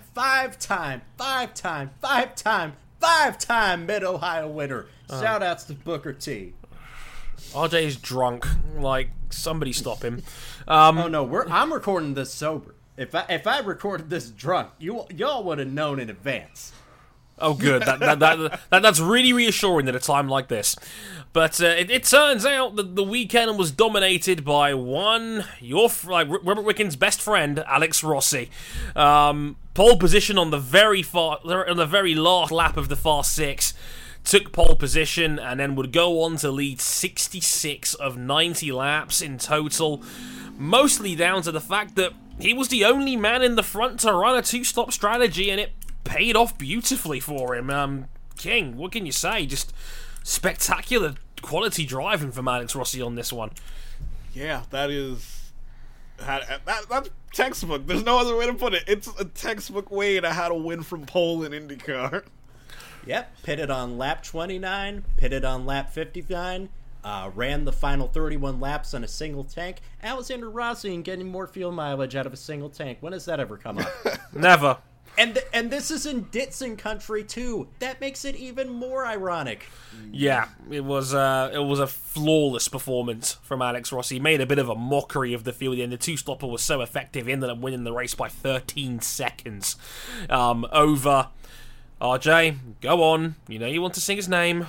Mid-Ohio winner. Shout-outs to Booker T. RJ's drunk. Like, somebody stop him. Oh no, I'm recording this sober. If I recorded this drunk, y'all would have known in advance. Oh, good. That's really reassuring at a time like this. But it turns out that the weekend was dominated by Robert Wickens' best friend, Alex Rossi. Pole position on the very last lap of the Fast Six. Took pole position and then would go on to lead 66 of 90 laps in total. Mostly down to the fact that he was the only man in the front to run a two-stop strategy, and it paid off beautifully for him. King, what can you say? Just spectacular quality driving from Alex Rossi on this one. Yeah, that's textbook. There's no other way to put it. It's a textbook way to how to win from pole in IndyCar. Yep, pitted on lap 29, pitted on lap 59, ran the final 31 laps on a single tank. Alexander Rossi and getting more fuel mileage out of a single tank. When has that ever come up? Never. And this is in Ditson country too. That makes it even more ironic. Yeah, it was a flawless performance from Alex Rossi. He made a bit of a mockery of the field, and the two-stopper was so effective, he ended up winning the race by 13 seconds over RJ. Go on, you want to sing his name.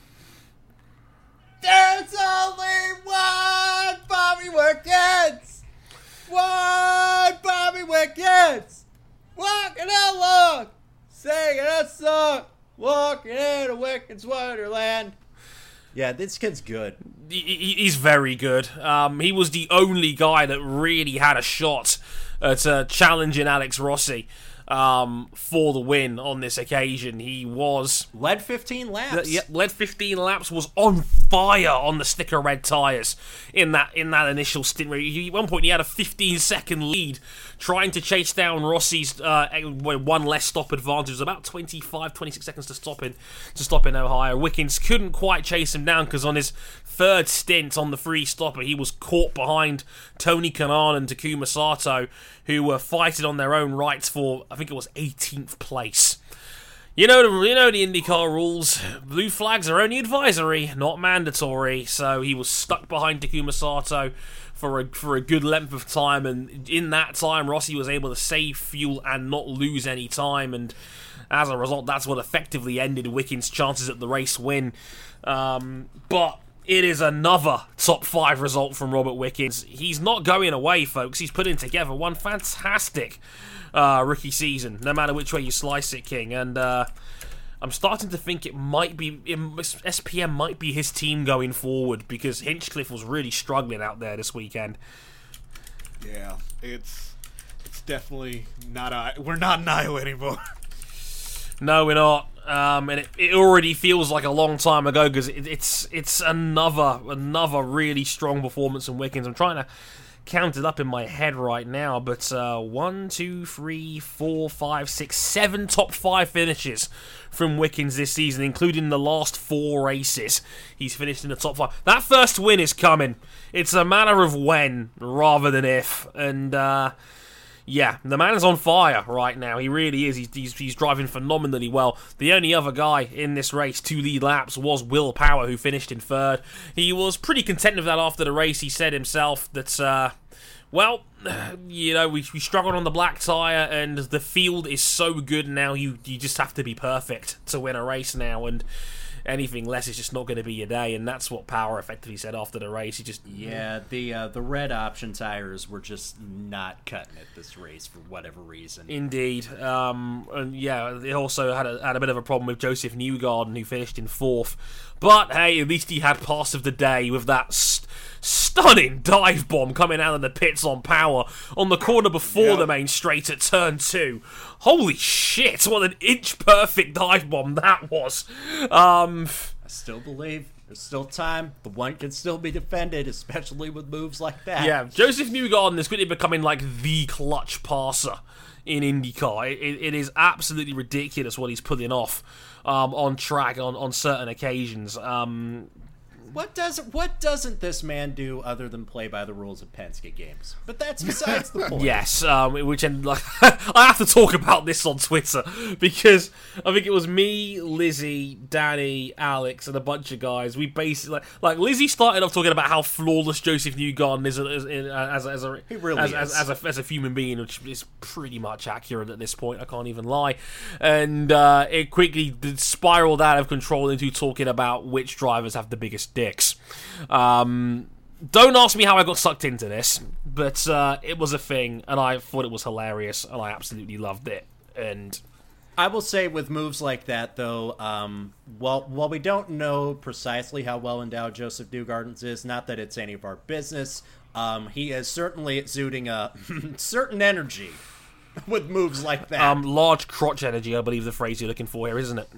There's only one Bobby Wickens! One Bobby Wickens! Walking along, singing a song, walking in a Wickens Wonderland. Yeah, this kid's good. He's very good. He was the only guy that really had a shot at challenging Alex Rossi for the win on this occasion. He led 15 laps. Led 15 laps, was on fire on the sticker red tyres in that initial stint. Where at one point he had a 15-second lead trying to chase down Rossi's one less stop advantage. It was about 26 seconds to stop in Ohio. Wickens couldn't quite chase him down because on his third stint on the free stopper, he was caught behind Tony Kanaan and Takuma Sato, who were fighting on their own rights for, I think it was 18th place. You know the IndyCar rules. Blue flags are only advisory, not mandatory. So he was stuck behind Takuma Sato for a good length of time, and in that time, Rossi was able to save fuel and not lose any time. And as a result, that's what effectively ended Wickens' chances at the race win. But it is another top 5 result from Robert Wickens. He's not going away, folks. He's putting together one fantastic rookie season, no matter which way you slice it, King. And I'm starting to think SPM might be his team going forward, because Hinchcliffe was really struggling out there this weekend. Yeah, it's definitely not. We're not an Iowa anymore. No, we're not. And it already feels like a long time ago, because it's another really strong performance from Wickens. I'm trying to count it up in my head right now, but 1, 2, 3, 4, 5, 6, 7 top 5 finishes from Wickens this season, including the last 4 races. He's finished in the top 5. That first win is coming. It's a matter of when rather than if. And yeah, the man is on fire right now. He really is. He's driving phenomenally well. The only other guy in this race to lead laps was Will Power, who finished in 3rd. He was pretty content with that after the race. He said himself that, we struggled on the black tyre, and the field is so good now, you just have to be perfect to win a race now, and anything less is just not going to be your day. And that's what Power effectively said after the race. He just the red option tires were just not cutting it this race for whatever reason. Indeed, and yeah, it also had a bit of a problem with Joseph Newgarden, who finished in 4th. But hey, at least he had pass of the day with that stunning dive bomb coming out of the pits on Power on the corner before the main straight at turn 2. Holy shit, what an inch-perfect dive bomb that was. I still believe there's still time. The one can still be defended, especially with moves like that. Yeah, Joseph Newgarden is quickly becoming like the clutch passer in IndyCar. It is absolutely ridiculous what he's putting off on track on certain occasions. What doesn't this man do other than play by the rules of Penske games? But that's besides the point. Yes, which I have to talk about this on Twitter because I think it was me, Lizzie, Danny, Alex, and a bunch of guys. We basically like Lizzie started off talking about how flawless Joseph Newgarden is as a human being, which is pretty much accurate at this point. I can't even lie, and it quickly spiraled out of control into talking about which drivers have the biggest dicks. Don't ask me how I got sucked into this, but it was a thing, and I thought it was hilarious, and I absolutely loved it. And I will say with moves like that, though, while we don't know precisely how well endowed Joseph Newgarden is, not that it's any of our business, he is certainly exuding a certain energy with moves like that. Large crotch energy, I believe the phrase you're looking for here, isn't it?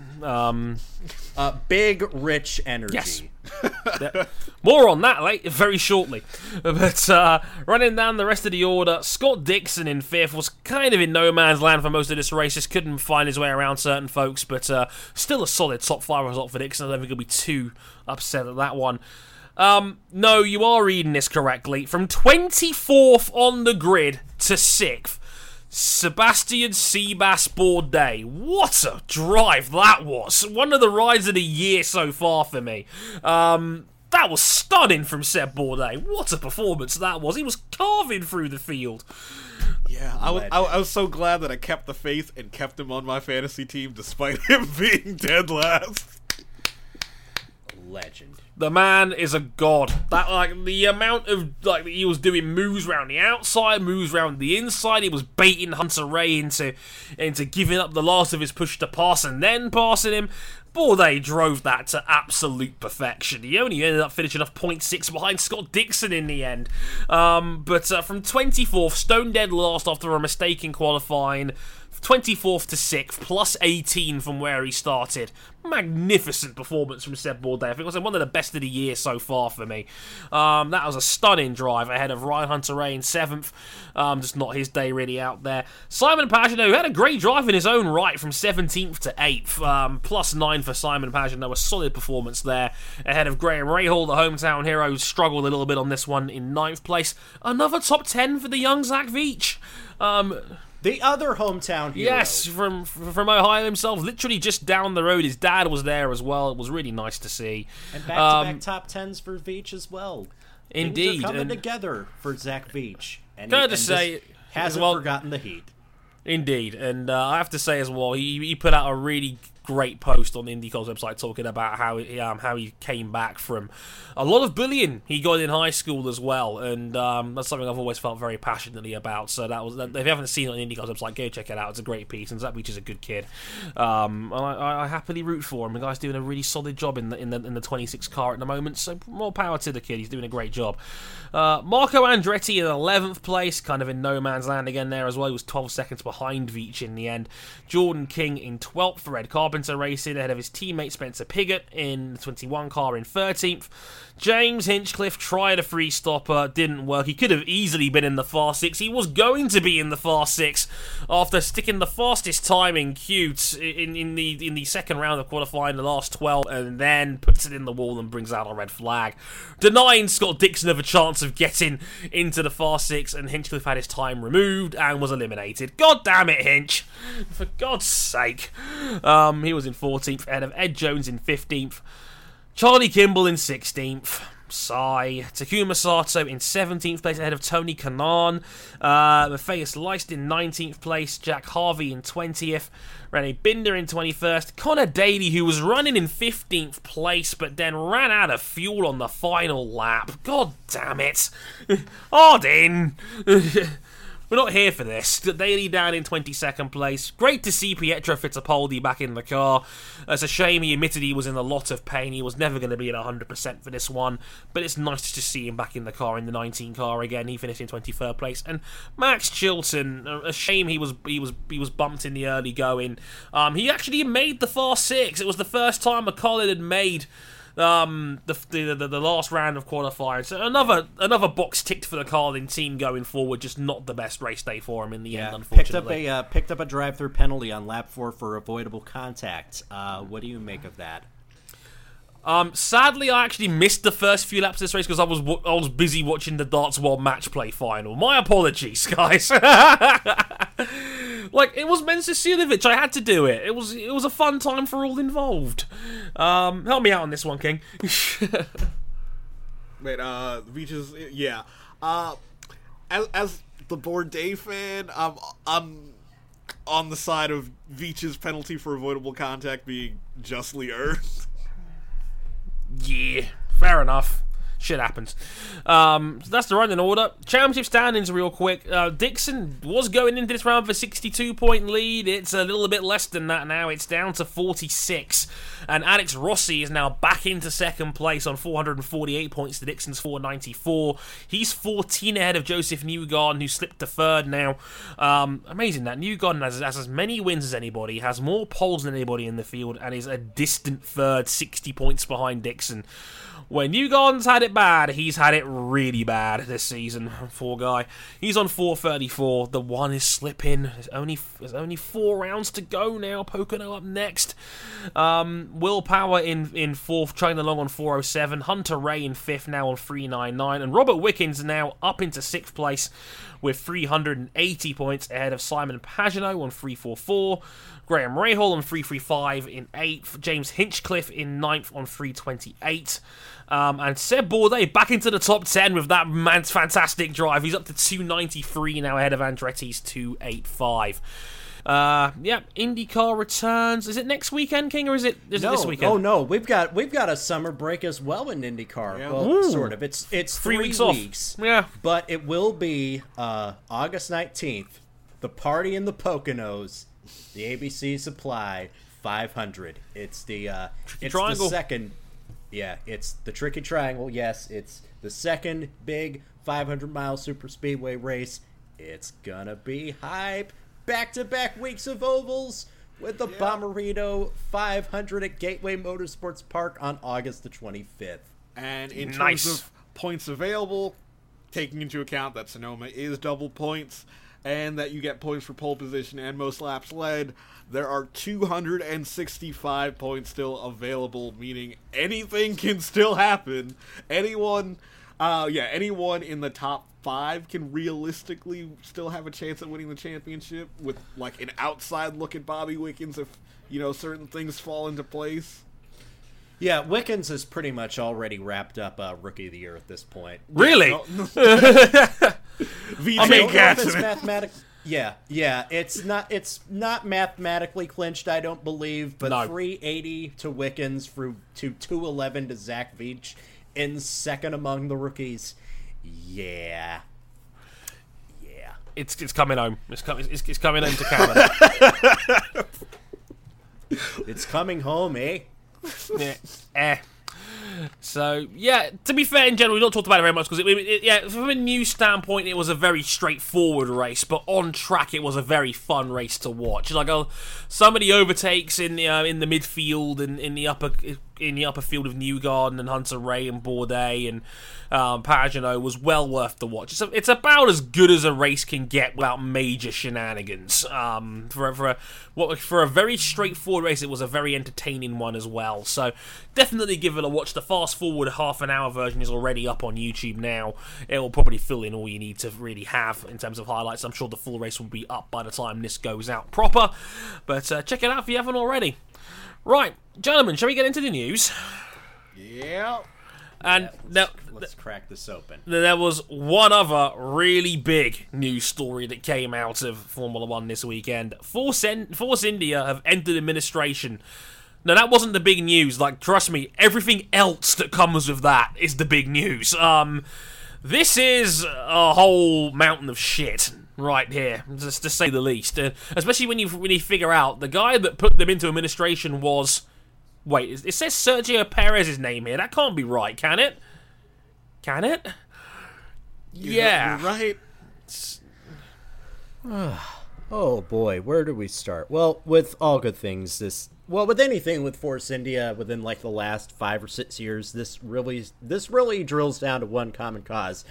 Big, rich energy. Yes. More on that very shortly. But running down the rest of the order, Scott Dixon in 5th was kind of in no man's land for most of this race. Just couldn't find his way around certain folks, but still a solid top 5 result for Dixon. I don't think he'll be too upset at that one. No, you are reading this correctly. From 24th on the grid to 6th, Sebastian Seabass Bourdais. What a drive that was. One of the rides of the year so far for me. That was stunning from Seb Bourdais. What a performance that was. He was carving through the field. Yeah, I was so glad that I kept the faith and kept him on my fantasy team despite him being dead last. Legend. The man is a god. That the amount of he was doing moves around the outside, moves around the inside. He was baiting Hunter Ray into giving up the last of his push to pass and then passing him. Bourdais drove that to absolute perfection. He only ended up finishing off 0.6 behind Scott Dixon in the end. But from 24th, stone dead last after a mistake in qualifying. 24th to 6th, plus 18 from where he started. Magnificent performance from Seb Bourdais. I think it was one of the best of the year so far for me. That was a stunning drive ahead of Ryan Hunter-Reay in 7th. Just not his day really out there. Simon Pagenaud, who had a great drive in his own right from 17th to 8th. Plus 9 for Simon Pagenaud. A solid performance there ahead of Graham Rahal, the hometown hero, who struggled a little bit on this one in 9th place. Another top 10 for the young Zach Veach. The other hometown hero. Yes, from Ohio himself, literally just down the road. His dad was there as well. It was really nice to see. And back-to-back top 10s for Veach as well. Indeed. Things are coming together for Zach Veach. And hasn't forgotten the heat. Indeed, and I have to say as well, he put out a really great post on IndyCar's website talking about how he came back from a lot of bullying he got in high school as well, and that's something I've always felt very passionately about. So if you haven't seen it on IndyCar's website, go check it out. It's a great piece, and Zach Veach is a good kid. I happily root for him. The guy's doing a really solid job in the 26 car at the moment. So more power to the kid. He's doing a great job. Marco Andretti in 11th place, kind of in no man's land again there as well. He was 12 seconds behind Veach in the end. Jordan King in 12th, Red Carpenter Racing, ahead of his teammate Spencer Pigot in the 21 car in 13th. James Hinchcliffe tried a free stopper, didn't work. He could have easily been in the fast 6. He was going to be in the fast 6 after sticking the fastest time in Cute in the second round of qualifying, the last 12, and then puts it in the wall and brings out a red flag, denying Scott Dixon of a chance of getting into the fast 6, and Hinchcliffe had his time removed and was eliminated. God damn it, Hinch! For God's sake. He was in 14th, ahead of Ed Jones in 15th. Charlie Kimball in 16th. Sigh. Takuma Sato in 17th place ahead of Tony Kanaan. Matthias Leist in 19th place. Jack Harvey in 20th. Rene Binder in 21st. Connor Daly, who was running in 15th place, but then ran out of fuel on the final lap. God damn it. Ardin. We're not here for this. Daly down in 22nd place. Great to see Pietro Fittipaldi back in the car. It's a shame he admitted he was in a lot of pain. He was never going to be at 100% for this one. But it's nice to see him back in the car in the 19 car again. He finished in 23rd place. And Max Chilton, a shame he was bumped in the early going. He actually made the fast 6. It was the first time a Colin had made the last round of qualifying. So another box ticked for the Carlin team going forward. Just not the best race day for him in the end, unfortunately. Picked up a drive-through penalty on lap 4 for avoidable contact. What do you make of that? Sadly, I actually missed the first few laps of this race because I was busy watching the Darts World Match Play final. My apologies, guys. Like, it was Mensah Silovic. I had to do it. It was a fun time for all involved. Help me out on this one, King. Wait, Veach's, yeah. As the Bourdais fan, I'm on the side of Veach's penalty for avoidable contact being justly earned. Yeah, fair enough. Shit happens. So that's the run in order. Championship standings real quick. Dixon was going into this round for a 62-point lead. It's a little bit less than that now. It's down to 46. And Alex Rossi is now back into second place on 448 points to Dixon's 494. He's 14 ahead of Joseph Newgarden, who slipped to third now. Amazing that Newgarden has as many wins as anybody, has more poles than anybody in the field, and is a distant third, 60 points behind Dixon. When Newgarden's had it bad, he's had it really bad this season. Poor guy. He's on 434. The one is slipping. There's only 4 rounds to go now. Pocono up next. Will Power in fourth, trailing along on 407. Hunter Ray in fifth now on 399. And Robert Wickens now up into sixth place with 380 points ahead of Simon Pagenaud on 344. Graham Rahal on 335 in 8th. James Hinchcliffe in 9th on 328. And Seb Bourdais back into the top 10 with that man's fantastic drive. He's up to 293 now ahead of Andretti's 285. IndyCar returns. Is it next weekend, King, or is it this weekend? Oh no, we've got a summer break as well in IndyCar. Yeah. Well, sort of. It's 3 weeks off. Yeah, but it will be August 19th. The party in the Poconos. The ABC Supply 500. It's the triangle. The second. Yeah, it's the Tricky Triangle. Yes, it's the second big 500-mile super speedway race. It's gonna be hype. Back-to-back weeks of ovals with the Bommarito 500 at Gateway Motorsports Park on August the 25th. And in terms of points available, taking into account that Sonoma is double points, and that you get points for pole position and most laps led, there are 265 points still available, meaning anything can still happen. Anyone in the top 5 can realistically still have a chance at winning the championship with, like, an outside look at Bobby Wickens if, certain things fall into place. Yeah, Wickens has pretty much already wrapped up Rookie of the Year at this point. Really? Yeah, it's not mathematically clinched, I don't believe, but no. 380 to Wickens to 211 to Zach Veach in second among the rookies. Yeah. It's coming home. It's coming home to Canada. It's coming home, eh? Yeah. So, yeah, to be fair, in general, we don't talk about it very much because, from a news standpoint, it was a very straightforward race, but on track, it was a very fun race to watch. Like, some of the overtakes in the midfield and in the upper field of Newgarden and Hunter Ray and Bourdais and Pagenaud was well worth the watch. It's about as good as a race can get without major shenanigans. For a very straightforward race, it was a very entertaining one as well. So definitely give it a watch. The fast forward half an hour version is already up on YouTube now. It will probably fill in all you need to really have in terms of highlights. I'm sure the full race will be up by the time this goes out proper. But check it out if you haven't already. Right, gentlemen, shall we get into the news? Yeah. And let's crack this open. There was one other really big news story that came out of Formula One this weekend. Force India have entered administration. Now, that wasn't the big news. Like, trust me, everything else that comes with that is the big news. This is a whole mountain of shit right here, just to say the least. Especially when you figure out the guy that put them into administration was... Wait, it says Sergio Perez's name here. That can't be right, can it? Can it? Yeah. You're right. Oh boy, where do we start? Well, with all good things, with anything with Force India within like the last 5 or 6 years, this really drills down to one common cause.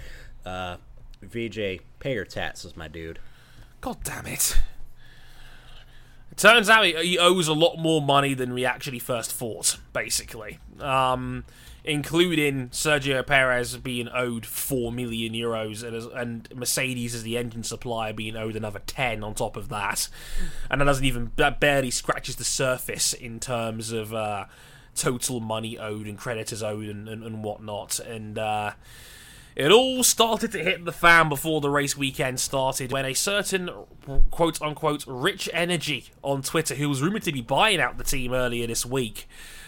VJ, pay your taxes, my dude. God damn it. It turns out he owes a lot more money than we actually first thought, basically. Including Sergio Perez being owed €4 million, and Mercedes as the engine supplier being owed another 10 on top of that. And that barely scratches the surface in terms of total money owed and creditors owed and whatnot. And it all started to hit the fan before the race weekend started, when a certain quote-unquote rich energy on Twitter, who was rumoured to be buying out the team earlier this week,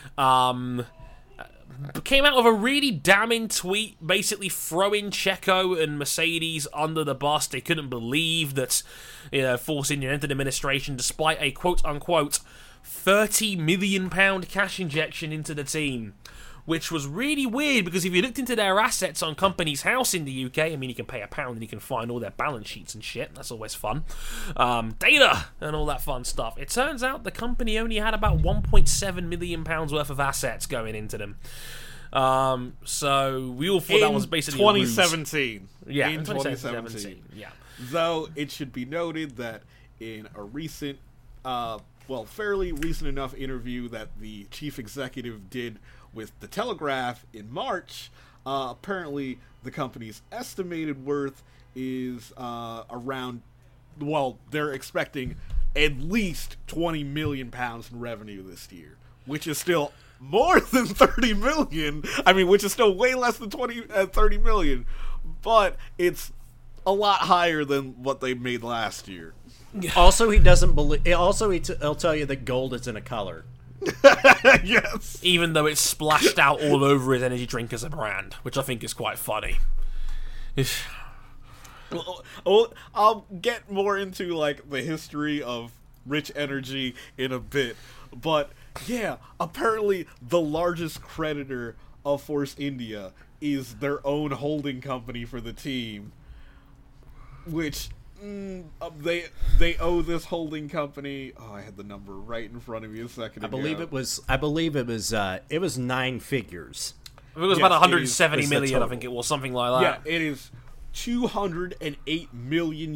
came out with a really damning tweet, basically throwing Checo and Mercedes under the bus. They couldn't believe that Force India entered administration despite a quote-unquote £30 million cash injection into the team, which was really weird, because if you looked into their assets on Companies House in the UK, I mean, you can pay £1 and you can find all their balance sheets and shit. That's always fun. Data and all that fun stuff. It turns out the company only had about £1.7 million worth of assets going into them. So we all thought that was basically 2017. Yeah, in 2017. Yeah. Though it should be noted that in a recent, fairly recent enough interview that the chief executive did with The Telegraph in March, apparently the company's estimated worth is around, they're expecting at least £20 million in revenue this year, which is still more than 30 million. I mean, which is still way less than 30 million, but it's a lot higher than what they made last year. Also, he doesn't believe. Also, he'll tell you that gold isn't a color. Yes. Even though it's splashed out all over his energy drink as a brand, which I think is quite funny. Well, I'll get more into the history of Rich Energy in a bit, but yeah, apparently the largest creditor of Force India is their own holding company for the team, which they owe this holding company. Oh, I had the number right in front of me a second ago. I believe it was 9 figures. It was about 170 million, I think it was, something like that. Yeah, it is $208 million.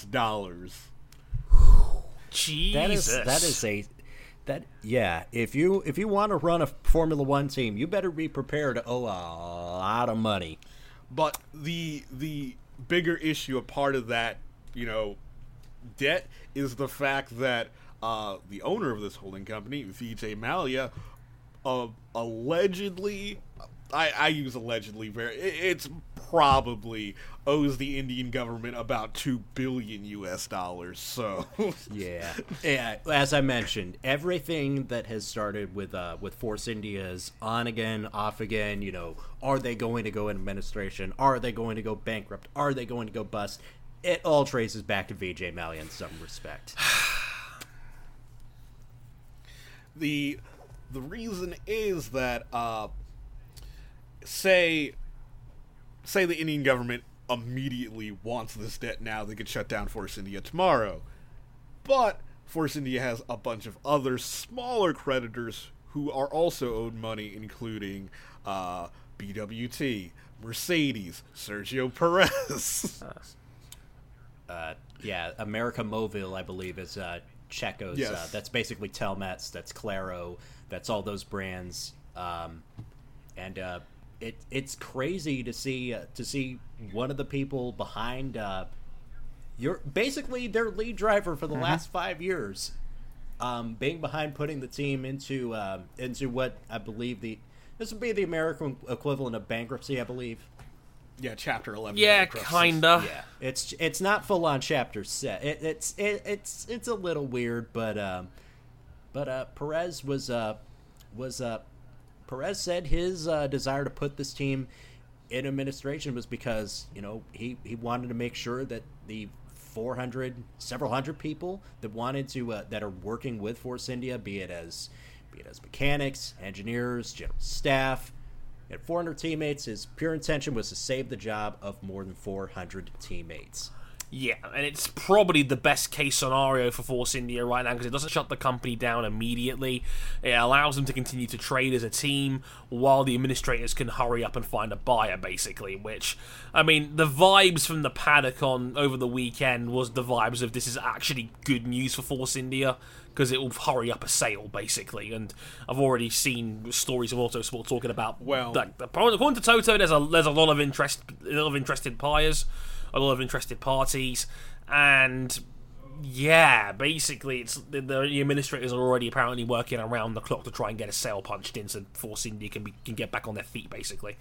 Jesus. If you want to run a Formula One team, you better be prepared to owe a lot of money. But the bigger issue, a part of that, debt, is the fact that the owner of this holding company, Vijay Mallya, allegedly, I use allegedly, it's probably owes the Indian government about $2 billion. So yeah, as I mentioned, everything that has started with Force India's on again, off again. Are they going to go in administration? Are they going to go bankrupt? Are they going to go bust? It all traces back to Vijay Mallya in some respect. The reason is that say the Indian government immediately wants this debt now, they could shut down Force India tomorrow. But Force India has a bunch of other smaller creditors who are also owed money, including BWT, Mercedes, Sergio Perez. America Mobile, I believe, is Checo's. Yes. That's basically Telmex, that's Claro, that's all those brands. It's crazy to see one of the people behind you're basically their lead driver for the last 5 years, being behind putting the team into what I believe this would be the American equivalent of bankruptcy, I believe. Yeah, Chapter 11. Yeah, kinda. Yeah, it's not full on Chapter set. It's a little weird, but Perez Perez said his desire to put this team in administration was because he wanted to make sure that the several hundred people that wanted to that are working with Force India, be it as mechanics, engineers, general staff, at 400 teammates. His pure intention was to save the job of more than 400 teammates. Yeah, and it's probably the best case scenario for Force India right now because it doesn't shut the company down immediately. It allows them to continue to trade as a team while the administrators can hurry up and find a buyer, basically. Which, I mean, the vibes from the paddock on over the weekend was the vibes of this is actually good news for Force India because it will hurry up a sale, basically. And I've already seen stories of Autosport talking about according to Toto, there's a lot of interested buyers. A lot of interested parties, and yeah, basically, it's the administrators are already apparently working around the clock to try and get a sale punched in, so Force India can get back on their feet, basically.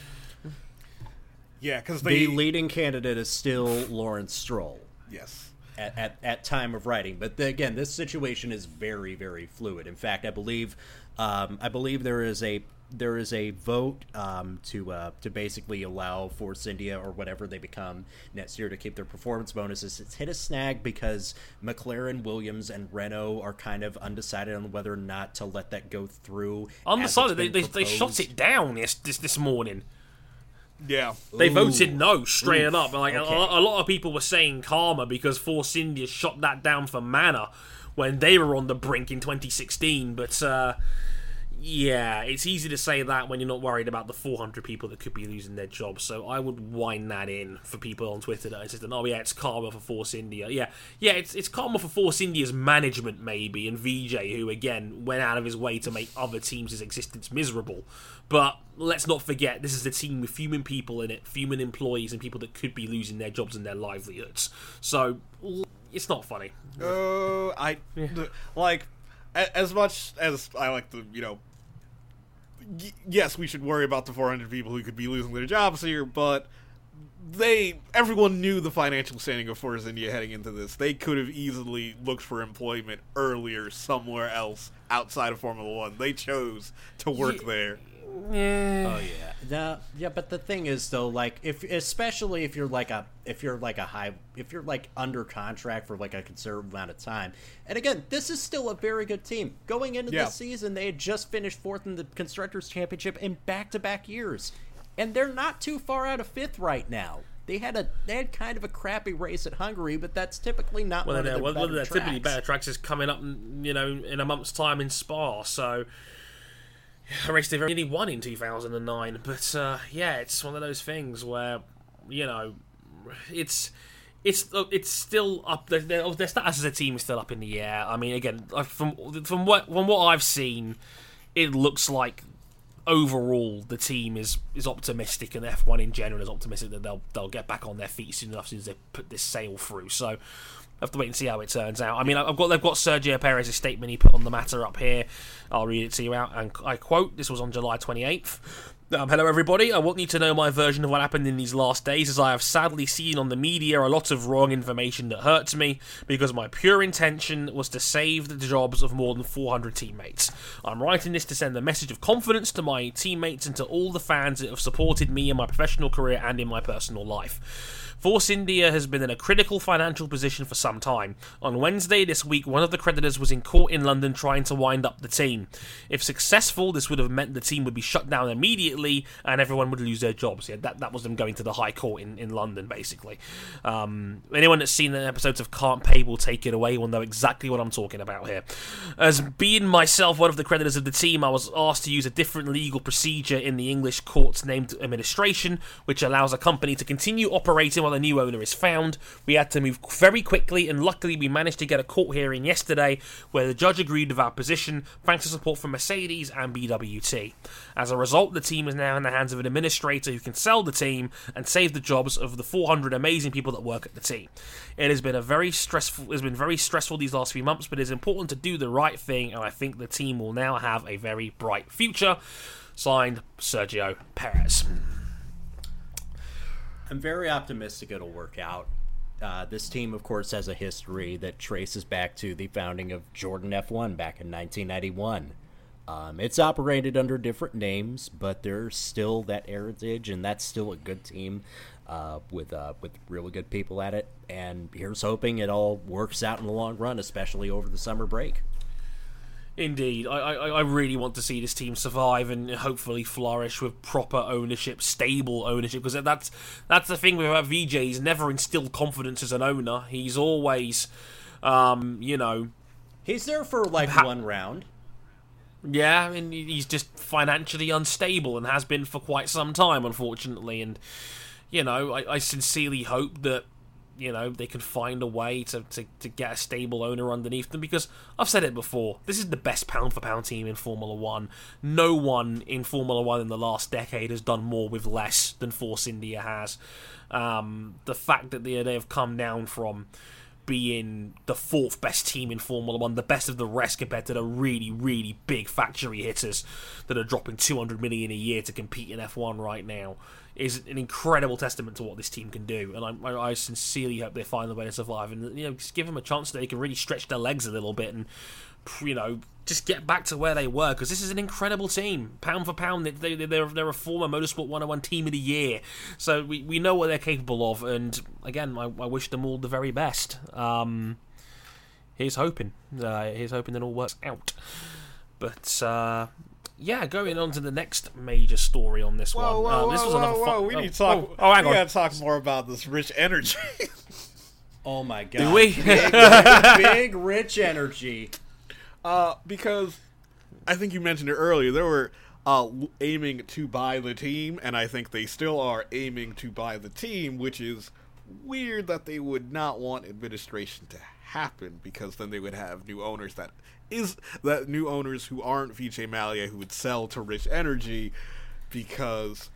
Yeah, because the leading candidate is still Lawrence Stroll. Yes. At time of writing, but again, this situation is very, very fluid. In fact, I believe there is a vote to basically allow Force India or whatever they become next year to keep their performance bonuses. It's hit a snag because McLaren, Williams, and Renault are kind of undecided on whether or not to let that go through. Undecided. They shot it down this morning. Yeah, they voted no straight up. Like okay. a lot of people were saying karma because Force India shot that down for Manor when they were on the brink in 2016. But yeah, it's easy to say that when you're not worried about the 400 people that could be losing their jobs. So I would wind that in for people on Twitter that insist, oh yeah, it's karma for Force India. Yeah, it's karma for Force India's management maybe, and Vijay, who again went out of his way to make other teams' existence miserable. But let's not forget, this is a team with human people in it, human employees, and people that could be losing their jobs and their livelihoods. So it's not funny. As much as I like to, yes, we should worry about the 400 people who could be losing their jobs here, but everyone knew the financial standing of Force India heading into this. They could have easily looked for employment earlier somewhere else outside of Formula One. They chose to work there. Yeah. Oh yeah. But the thing is though, like especially if you're under contract for like a considerable amount of time. And again, this is still a very good team. Going into this season, they had just finished 4th in the Constructors' Championship in back-to-back years. And they're not too far out of 5th right now. They had kind of a crappy race at Hungary, but that's typically not one of their better tracks. Typically better tracks is coming up, in a month's time in Spa, so a race they nearly won in 2009, but it's one of those things where it's still up. Their status as a team is still up in the air. I mean, again, from what I've seen, it looks like overall the team is optimistic, and F1 in general is optimistic that they'll get back on their feet soon enough as soon as they put this sale through. So I have to wait and see how it turns out. I mean, they've got Sergio Perez's statement he put on the matter up here. I'll read it to you out, and I quote, this was on July 28th. Hello everybody, I want you to know my version of what happened in these last days, as I have sadly seen on the media a lot of wrong information that hurts me, because my pure intention was to save the jobs of more than 400 teammates. I'm writing this to send a message of confidence to my teammates and to all the fans that have supported me in my professional career and in my personal life. Force India has been in a critical financial position for some time. On Wednesday this week, one of the creditors was in court in London trying to wind up the team. If successful, this would have meant the team would be shut down immediately and everyone would lose their jobs. Yeah, that was them going to the High Court in London, basically. Anyone that's seen the episodes of Can't Pay will take it away will know exactly what I'm talking about here. As being myself one of the creditors of the team, I was asked to use a different legal procedure in the English courts named administration, which allows a company to continue operating while a new owner is found. We had to move very quickly, and luckily we managed to get a court hearing yesterday where the judge agreed with our position thanks to support from Mercedes and BWT. As a result, the team is now in the hands of an administrator who can sell the team and save the jobs of the 400 amazing people that work at the team. It has been very stressful these last few months, but it is important to do the right thing, and I think the team will now have a very bright future. Signed, Sergio Perez. I'm very optimistic it'll work out. This team, of course, has a history that traces back to the founding of Jordan F1 back in 1991. It's operated under different names, but there's still that heritage, and that's still a good team with really good people at it. And here's hoping it all works out in the long run, especially over the summer break. Indeed, I really want to see this team survive and hopefully flourish with proper ownership, stable ownership, because that's the thing with VJ. He's never instilled confidence as an owner. He's always, he's there for like one round. Yeah, and he's just financially unstable and has been for quite some time, unfortunately. And I sincerely hope that they can find a way to get a stable owner underneath them, because I've said it before, this is the best pound-for-pound team in Formula 1. No one in Formula 1 in the last decade has done more with less than Force India has. The fact that they have come down from being the fourth best team in Formula 1, the best of the rest compared to the really, really big factory hitters that are dropping $200 million a year to compete in F1 right now, is an incredible testament to what this team can do. And I sincerely hope they find a way to survive and just give them a chance that they can really stretch their legs a little bit and just get back to where they were, because this is an incredible team. Pound for pound, they're a former Motorsport 101 Team of the Year, so we know what they're capable of. And again, I wish them all the very best. Here's hoping it all works out. But going on to the next major story on this one. We need to talk. We gotta talk more about this Rich Energy. Oh my god! Do we? big Rich Energy. Because I think you mentioned it earlier, they were aiming to buy the team, and I think they still are aiming to buy the team, which is weird that they would not want administration to happen, because then they would have new owners new owners who aren't Vijay Mallya, who would sell to Rich Energy, because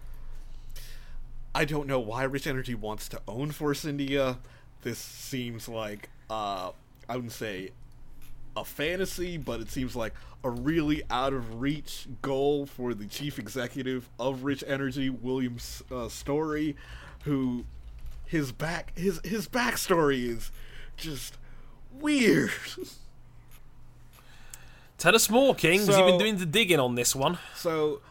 I don't know why Rich Energy wants to own Force India. This seems like I wouldn't say a fantasy, but it seems like a really out of reach goal for the chief executive of Rich Energy, William Story, who his backstory is just weird. Tell us more, King, because you've been doing the digging on this one. So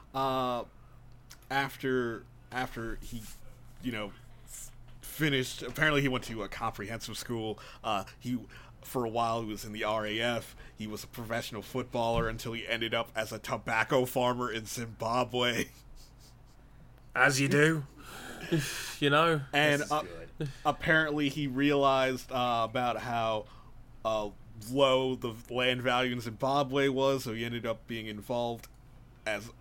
after he finished, apparently he went to a comprehensive school. For a while, he was in the RAF. He was a professional footballer until he ended up as a tobacco farmer in Zimbabwe. As you do. And apparently he realized about how low the land value in Zimbabwe was, so he ended up being involved as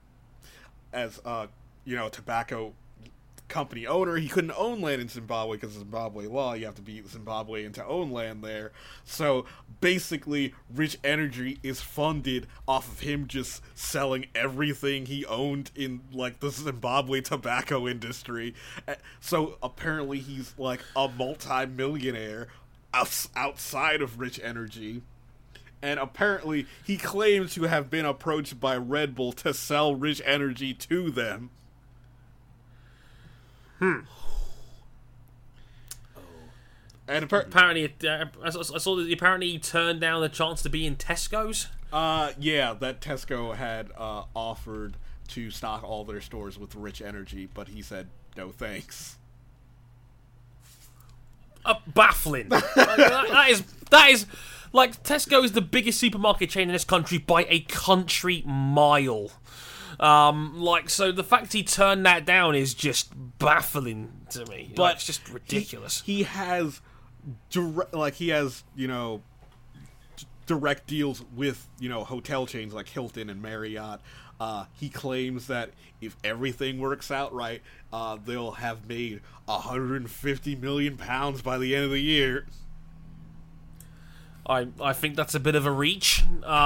a tobacco company owner. He couldn't own land in Zimbabwe because of Zimbabwe law. You have to be Zimbabwean to own land there. So basically, Rich Energy is funded off of him just selling everything he owned in like the Zimbabwe tobacco industry. So apparently he's like a multi-millionaire outside of Rich Energy. And apparently he claims to have been approached by Red Bull to sell Rich Energy to them. And apparently, I saw that apparently he turned down the chance to be in Tesco's. Yeah, that Tesco had offered to stock all their stores with Rich Energy, but he said no thanks. Baffling. that is like, Tesco is the biggest supermarket chain in this country by a country mile. So the fact he turned that down is just baffling to me. But it's just ridiculous. He has direct deals with, hotel chains like Hilton and Marriott. He claims that if everything works out right, they'll have made £150 million by the end of the year. I think that's a bit of a reach.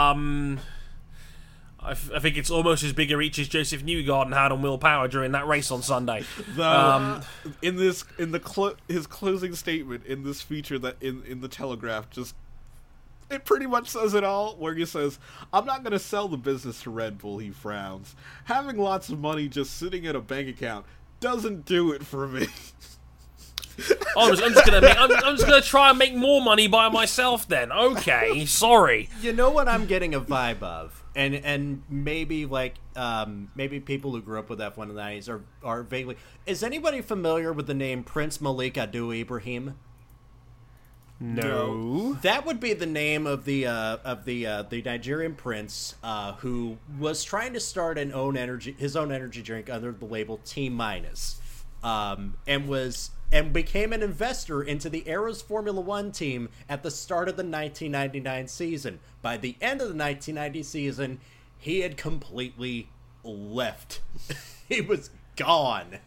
I think it's almost as big a reach as Joseph Newgarden had on Will Power during that race on Sunday. His closing statement in this feature that in the Telegraph, it pretty much says it all, where he says, "I'm not going to sell the business to Red Bull," he frowns. "Having lots of money just sitting in a bank account doesn't do it for me." I'm just gonna try and make more money by myself then. Okay, sorry. You know what I'm getting a vibe of? And maybe maybe people who grew up with F1 in the 90s are vaguely... Is anybody familiar with the name Prince Malik Adu Ibrahim? No. That would be the name of the Nigerian prince who was trying to start his own energy drink under the label T Minus, and became an investor into the Arrows Formula One team at the start of the 1999 season. By the end of the 1990 season, he had completely left. He was gone.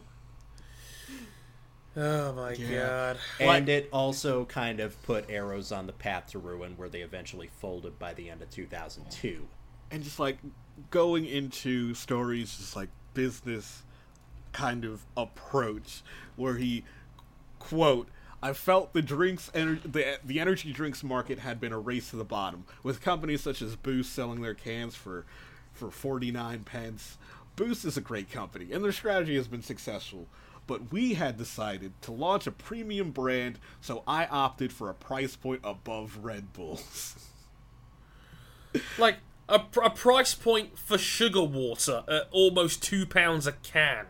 Oh my god. And it also kind of put Arrows on the path to ruin, where they eventually folded by the end of 2002. And just like going into stories, just like business kind of approach, where he, quote, I felt the energy drinks market had been a race to the bottom, with companies such as Boost selling their cans for 49 pence. Boost is a great company, and their strategy has been successful. But we had decided to launch a premium brand, so I opted for a price point above Red Bull's. Like, a price point for sugar water at almost £2 a can.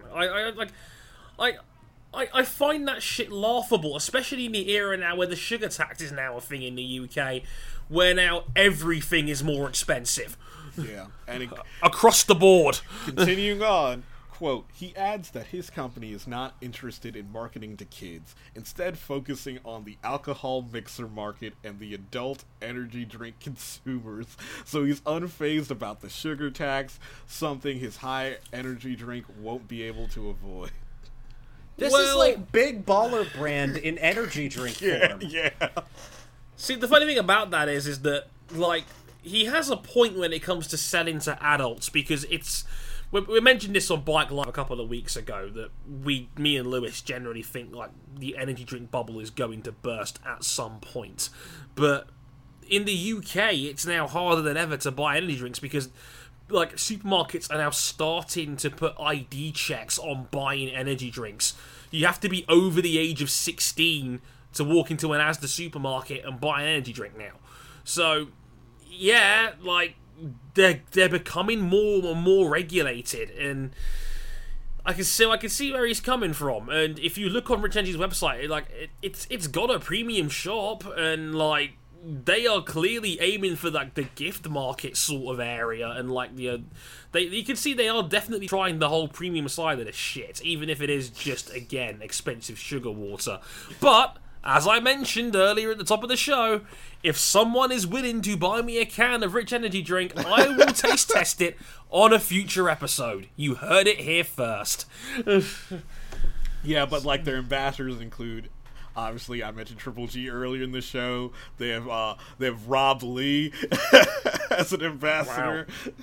I find that shit laughable, especially in the era now where the sugar tax is now a thing in the UK, where now everything is more expensive. Yeah, and across the board. Continuing on, quote, he adds that his company is not interested in marketing to kids, instead focusing on the alcohol mixer market and the adult energy drink consumers, so he's unfazed about the sugar tax, something his high energy drink won't be able to avoid. This is like Big Baller Brand in energy drink form. Yeah. See, the funny thing about that is that, like, he has a point when it comes to selling to adults, because it's... We mentioned this on Bike Live a couple of weeks ago, that me and Lewis generally think, like, the energy drink bubble is going to burst at some point. But in the UK, it's now harder than ever to buy energy drinks, because, like, supermarkets are now starting to put ID checks on buying energy drinks. You have to be over the age of 16 to walk into an Asda supermarket and buy an energy drink now. So, yeah, like... They're becoming more and more regulated, and I can see where he's coming from. And if you look on Rich Energy's website, like it's got a premium shop, and like they are clearly aiming for like the gift market sort of area, and like you can see they are definitely trying the whole premium side of this shit, even if it is just again expensive sugar water. But as I mentioned earlier at the top of the show, if someone is willing to buy me a can of Rich Energy drink, I will taste test it on a future episode. You heard it here first. Yeah, but like their ambassadors include, obviously I mentioned Triple G earlier in the show. They have Rob Lee as an ambassador.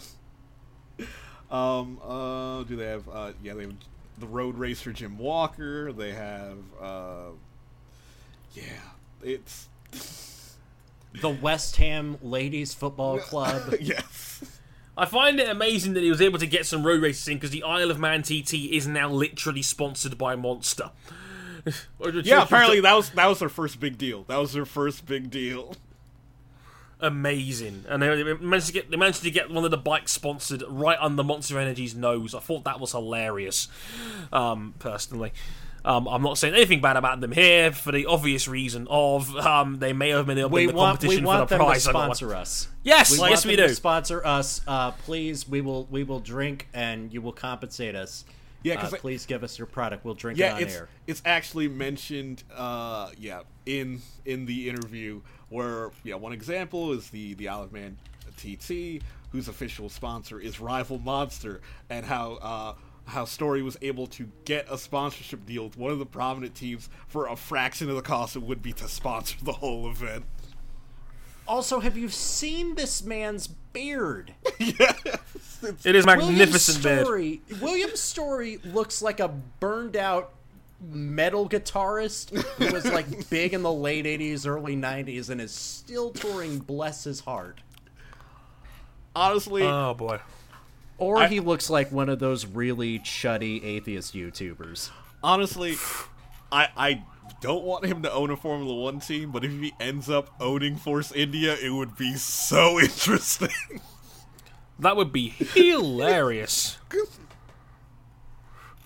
Wow. Do they have they have the road racer Jim Walker. They have it's the West Ham Ladies Football Club. Yes. I find it amazing that he was able to get some road races in, because the Isle of Man TT is now literally sponsored by Monster. Yeah, apparently that was their first big deal. Amazing, and they managed to get one of the bikes sponsored right under Monster Energy's nose. I thought that was hilarious, personally. I'm not saying anything bad about them here for the obvious reason of they may have been able in the competition for the prize. We want them to sponsor us. Yes, we do. To sponsor us, please. We will drink, and you will compensate us. Yeah, please give us your product. We'll drink it on air. It's actually mentioned. In the interview where one example is the Isle of Man TT, whose official sponsor is Rival Monster, and how Story was able to get a sponsorship deal with one of the prominent teams for a fraction of the cost it would be to sponsor the whole event. Also, have you seen this man's beard? Yes. It is magnificent beard. William Story looks like a burned out metal guitarist who was like big in the late 80s, early 90s, and is still touring, bless his heart. Honestly, oh boy. Or he looks like one of those really chuddy atheist YouTubers. Honestly, I don't want him to own a Formula One team, but if he ends up owning Force India, it would be so interesting. That would be hilarious.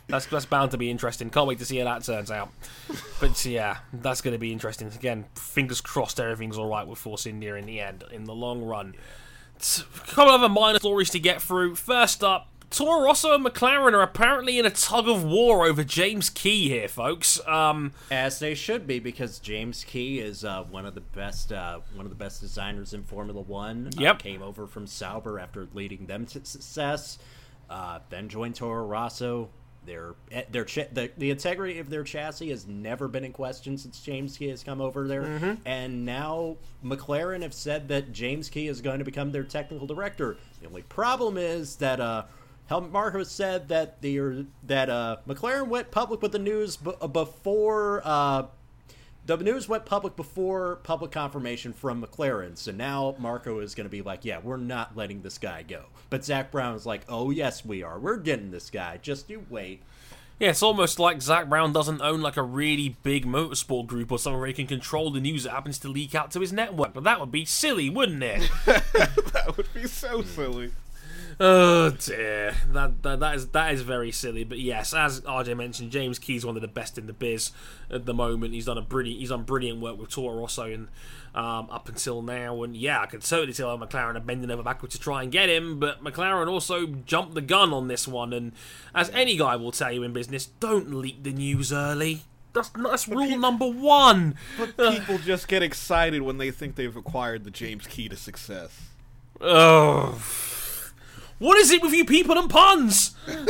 That's bound to be interesting. Can't wait to see how that turns out. But yeah, that's going to be interesting. Again, fingers crossed everything's all right with Force India in the end, in the long run. A couple of other minor stories to get through. First up, Toro Rosso and McLaren are apparently in a tug of war over James Key here, folks. As they should be, because James Key is one of the best designers in Formula One. Yep. Came over from Sauber after leading them to success. Then joined Toro Rosso. The integrity of their chassis has never been in question since James Key has come over there. Mm-hmm. And now McLaren have said that James Key is going to become their technical director. The only problem is that Helmut Marko said that McLaren went public with the news before the news went public before public confirmation from McLaren. So now Marko is going to be like, yeah, we're not letting this guy go. But Zach Brown is like, oh, yes, we are. We're getting this guy. Just you wait. Yeah, it's almost like Zach Brown doesn't own like a really big motorsport group or something where he can control the news that happens to leak out to his network. But that would be silly, wouldn't it? That would be so silly. Oh dear, that is very silly. But yes, as RJ mentioned, James Key's one of the best in the biz at the moment. He's done brilliant work with Toro Rosso and up until now. And yeah, I could certainly tell McLaren are bending over backwards to try and get him. But McLaren also jumped the gun on this one. And as any guy will tell you in business, don't leak the news early. That's rule number one. But people just get excited when they think they've acquired the James Key to success. Oh. What is it with you people and puns?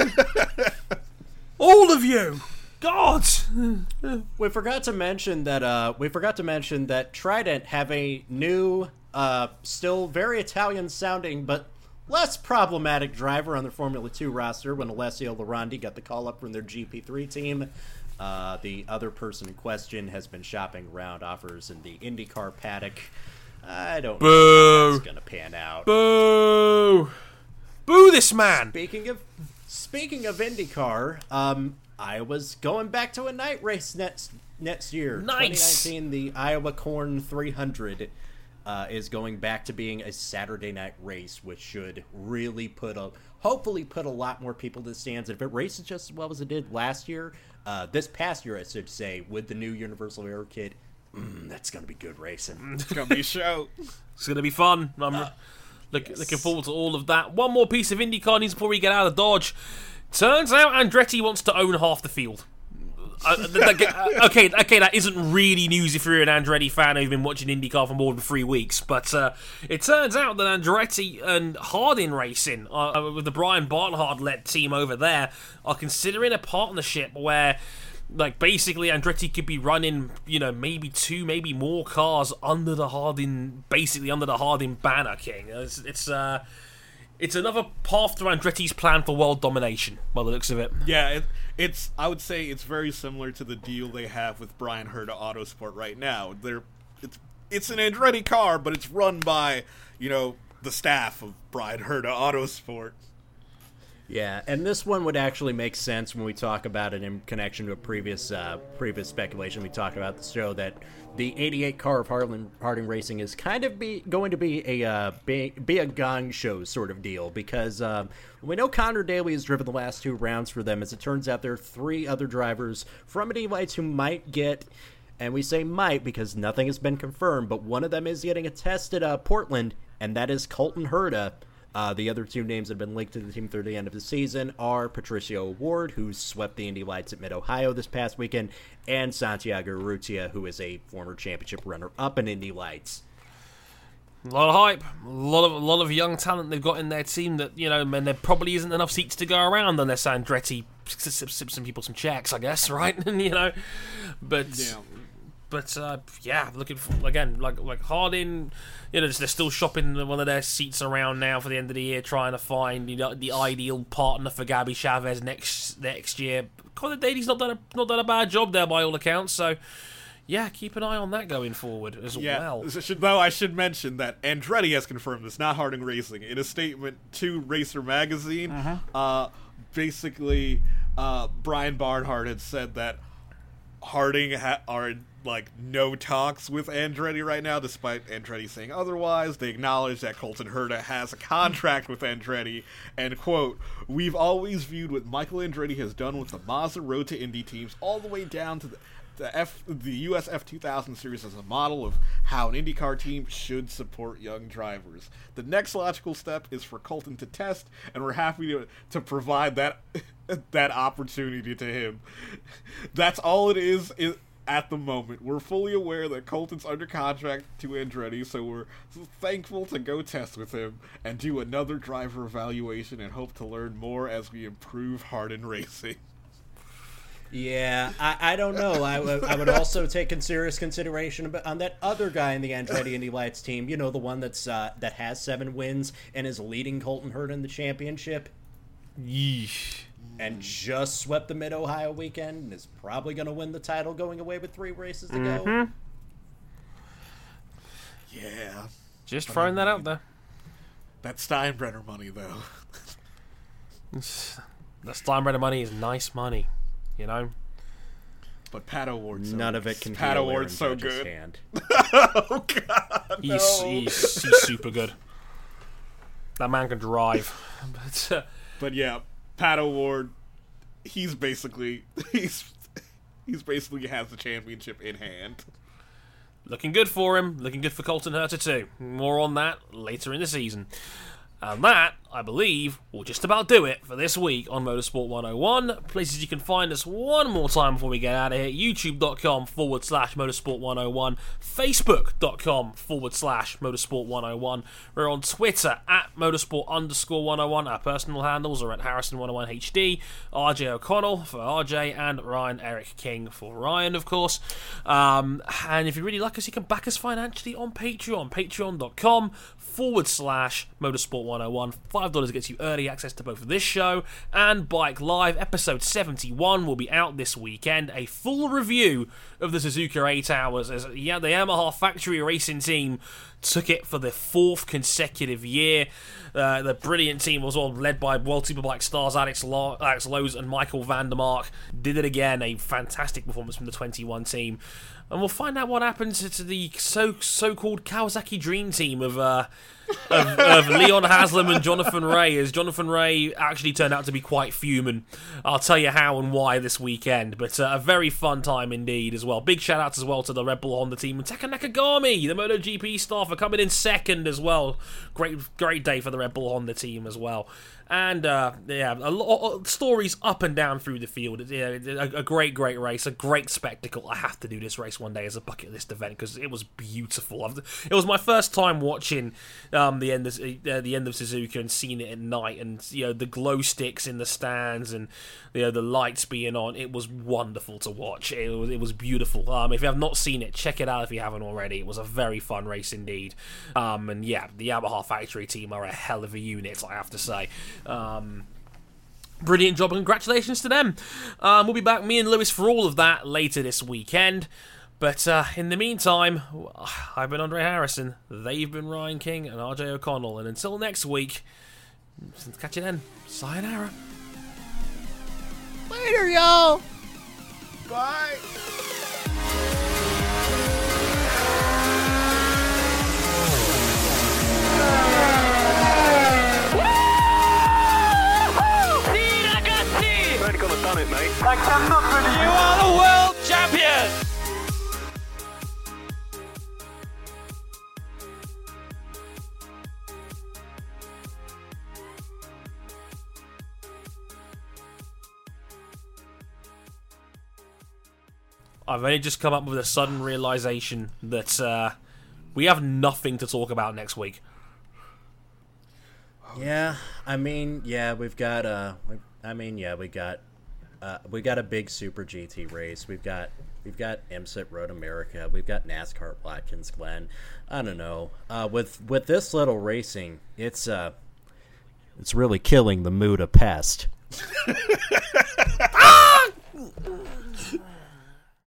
All of you. God. We forgot to mention that Trident have a new, still very Italian sounding but less problematic driver on their Formula 2 roster when Alessio Lorandi got the call up from their GP3 team. The other person in question has been shopping around offers in the IndyCar paddock. I don't know how that's going to pan out. Boo! Boo this man! Speaking of IndyCar, I was going back to a night race next year. Nice! 2019, the Iowa Corn 300 is going back to being a Saturday night race, which should really hopefully put a lot more people to the stands. And if it races just as well as it did last year, this past year, I should say, with the new Universal Air Kit, that's going to be good racing. It's going to be a show. It's going to be fun. Looking forward to all of that. One more piece of IndyCar news before we get out of Dodge. Turns out Andretti wants to own half the field. Okay, that isn't really news if you're an Andretti fan who's been watching IndyCar for more than 3 weeks. But it turns out that Andretti and Hardin Racing, with the Brian Barnhart-led team over there, are considering a partnership where, like, basically Andretti could be running, maybe 2, maybe more cars under the Hardin banner, King. It's another path to Andretti's plan for world domination, by the looks of it. Yeah, I would say it's very similar to the deal they have with Brian Herta Autosport right now. It's an Andretti car, but it's run by, the staff of Brian Herta Autosport. Yeah, and this one would actually make sense when we talk about it in connection to a previous speculation. We talked about the show that the 88 car of Harding Racing is kind of going to be a gong show sort of deal, because we know Connor Daly has driven the last 2 rounds for them. As it turns out, there are 3 other drivers from Indy Lights who might get, and we say might because nothing has been confirmed, but one of them is getting a test at Portland, and that is Colton Herta. The other 2 names that have been linked to the team through the end of the season are Patricio Ward, who swept the Indy Lights at Mid-Ohio this past weekend, and Santiago Urrutia, who is a former championship runner-up in Indy Lights. A lot of hype, a lot of young talent they've got in their team that, and there probably isn't enough seats to go around unless Andretti sips some people some checks, I guess, right? But... Yeah. But looking for, again, like Hardin, they're still shopping one of their seats around now for the end of the year, trying to find the ideal partner for Gabby Chavez next year. Connor Daly's not done a bad job there by all accounts, so yeah, keep an eye on that going forward as well. Though I should mention that Andretti has confirmed this, not Harding Racing, in a statement to Racer Magazine. Basically, Brian Barnhart had said that Harding no talks with Andretti right now, despite Andretti saying otherwise. They acknowledge that Colton Herta has a contract with Andretti, and, quote, "We've always viewed what Michael Andretti has done with the Mazda Road to Indy teams all the way down to the US F2000 series as a model of how an IndyCar team should support young drivers. The next logical step is for Colton to test, and we're happy to provide that opportunity to him." That's all it is at the moment. We're fully aware that Colton's under contract to Andretti, so we're thankful to go test with him and do another driver evaluation and hope to learn more as we improve Hardin Racing. Yeah, I don't know. I would also take in serious consideration on that other guy in the Andretti Indy Lights team. You know, the one that has 7 wins and is leading Colton Herta in the championship. Yeesh. And just swept the Mid-Ohio weekend and is probably going to win the title going away with 3 races to go. Yeah. Just throwing that out there. That Steinbrenner money, though. The Steinbrenner money is nice money, you know? But Pat O'Ward's none of it can Pat heal O'Ward's Aaron so Judge's good. hand. Oh, God, He's super good. That man can drive. But yeah, Pat O'Ward, he's basically has the championship in hand. Looking good for him. Looking good for Colton Herta too. More on that later in the season. And that, I believe, will just about do it for this week on Motorsport 101. Places you can find us one more time before we get out of here. YouTube.com/Motorsport101. Facebook.com/Motorsport101. We're on Twitter @Motorsport_101. Our personal handles are @Harrison101HD. RJ O'Connell for RJ and Ryan Eric King for Ryan, of course. And if you really like us, you can back us financially on Patreon. Patreon.com/Motorsport101. $5 gets you early access to both this show and Bike Live. Episode 71 will be out this weekend. A full review of the Suzuka 8 Hours as the Yamaha factory racing team took it for the 4th consecutive year. The brilliant team was all led by World Superbike stars Alex Lowes and Michael Vandermark. Did it again. A fantastic performance from the 21 team. And we'll find out what happens to the so-called Kawasaki Dream Team of Leon Haslam and Jonathan Ray, as Jonathan Ray actually turned out to be quite fuming. I'll tell you how and why this weekend, but a very fun time indeed as well. Big shout out as well to the Red Bull Honda team and Taka Nakagami, the MotoGP star, for coming in second as well. Great day for the Red Bull Honda team as well. And a lot of stories up and down through the field. A great race, a great spectacle. I have to do this race one day as a bucket list event because it was beautiful. It was my first time watching the end of Suzuka and seeing it at night, and the glow sticks in the stands and the lights being on. It was wonderful to watch. It was beautiful. If you have not seen it, check it out if you haven't already. It was a very fun race indeed. And yeah, the Yamaha factory team are a hell of a unit, I have to say. Brilliant job and congratulations to them. We'll be back, me and Lewis, for all of that later this weekend. But in the meantime, I've been Andre Harrison, they've been Ryan King and RJ O'Connell, and until next week, catch you then. Sayonara. Later, y'all. Bye. Done it, mate. You are the world champion! I've only just come up with a sudden realization that we have nothing to talk about next week. Yeah, we've got we got a big Super GT race. We've got IMSA Road America. We've got NASCAR at Watkins Glen. I don't know. With this little racing, it's really killing the mood of Pest.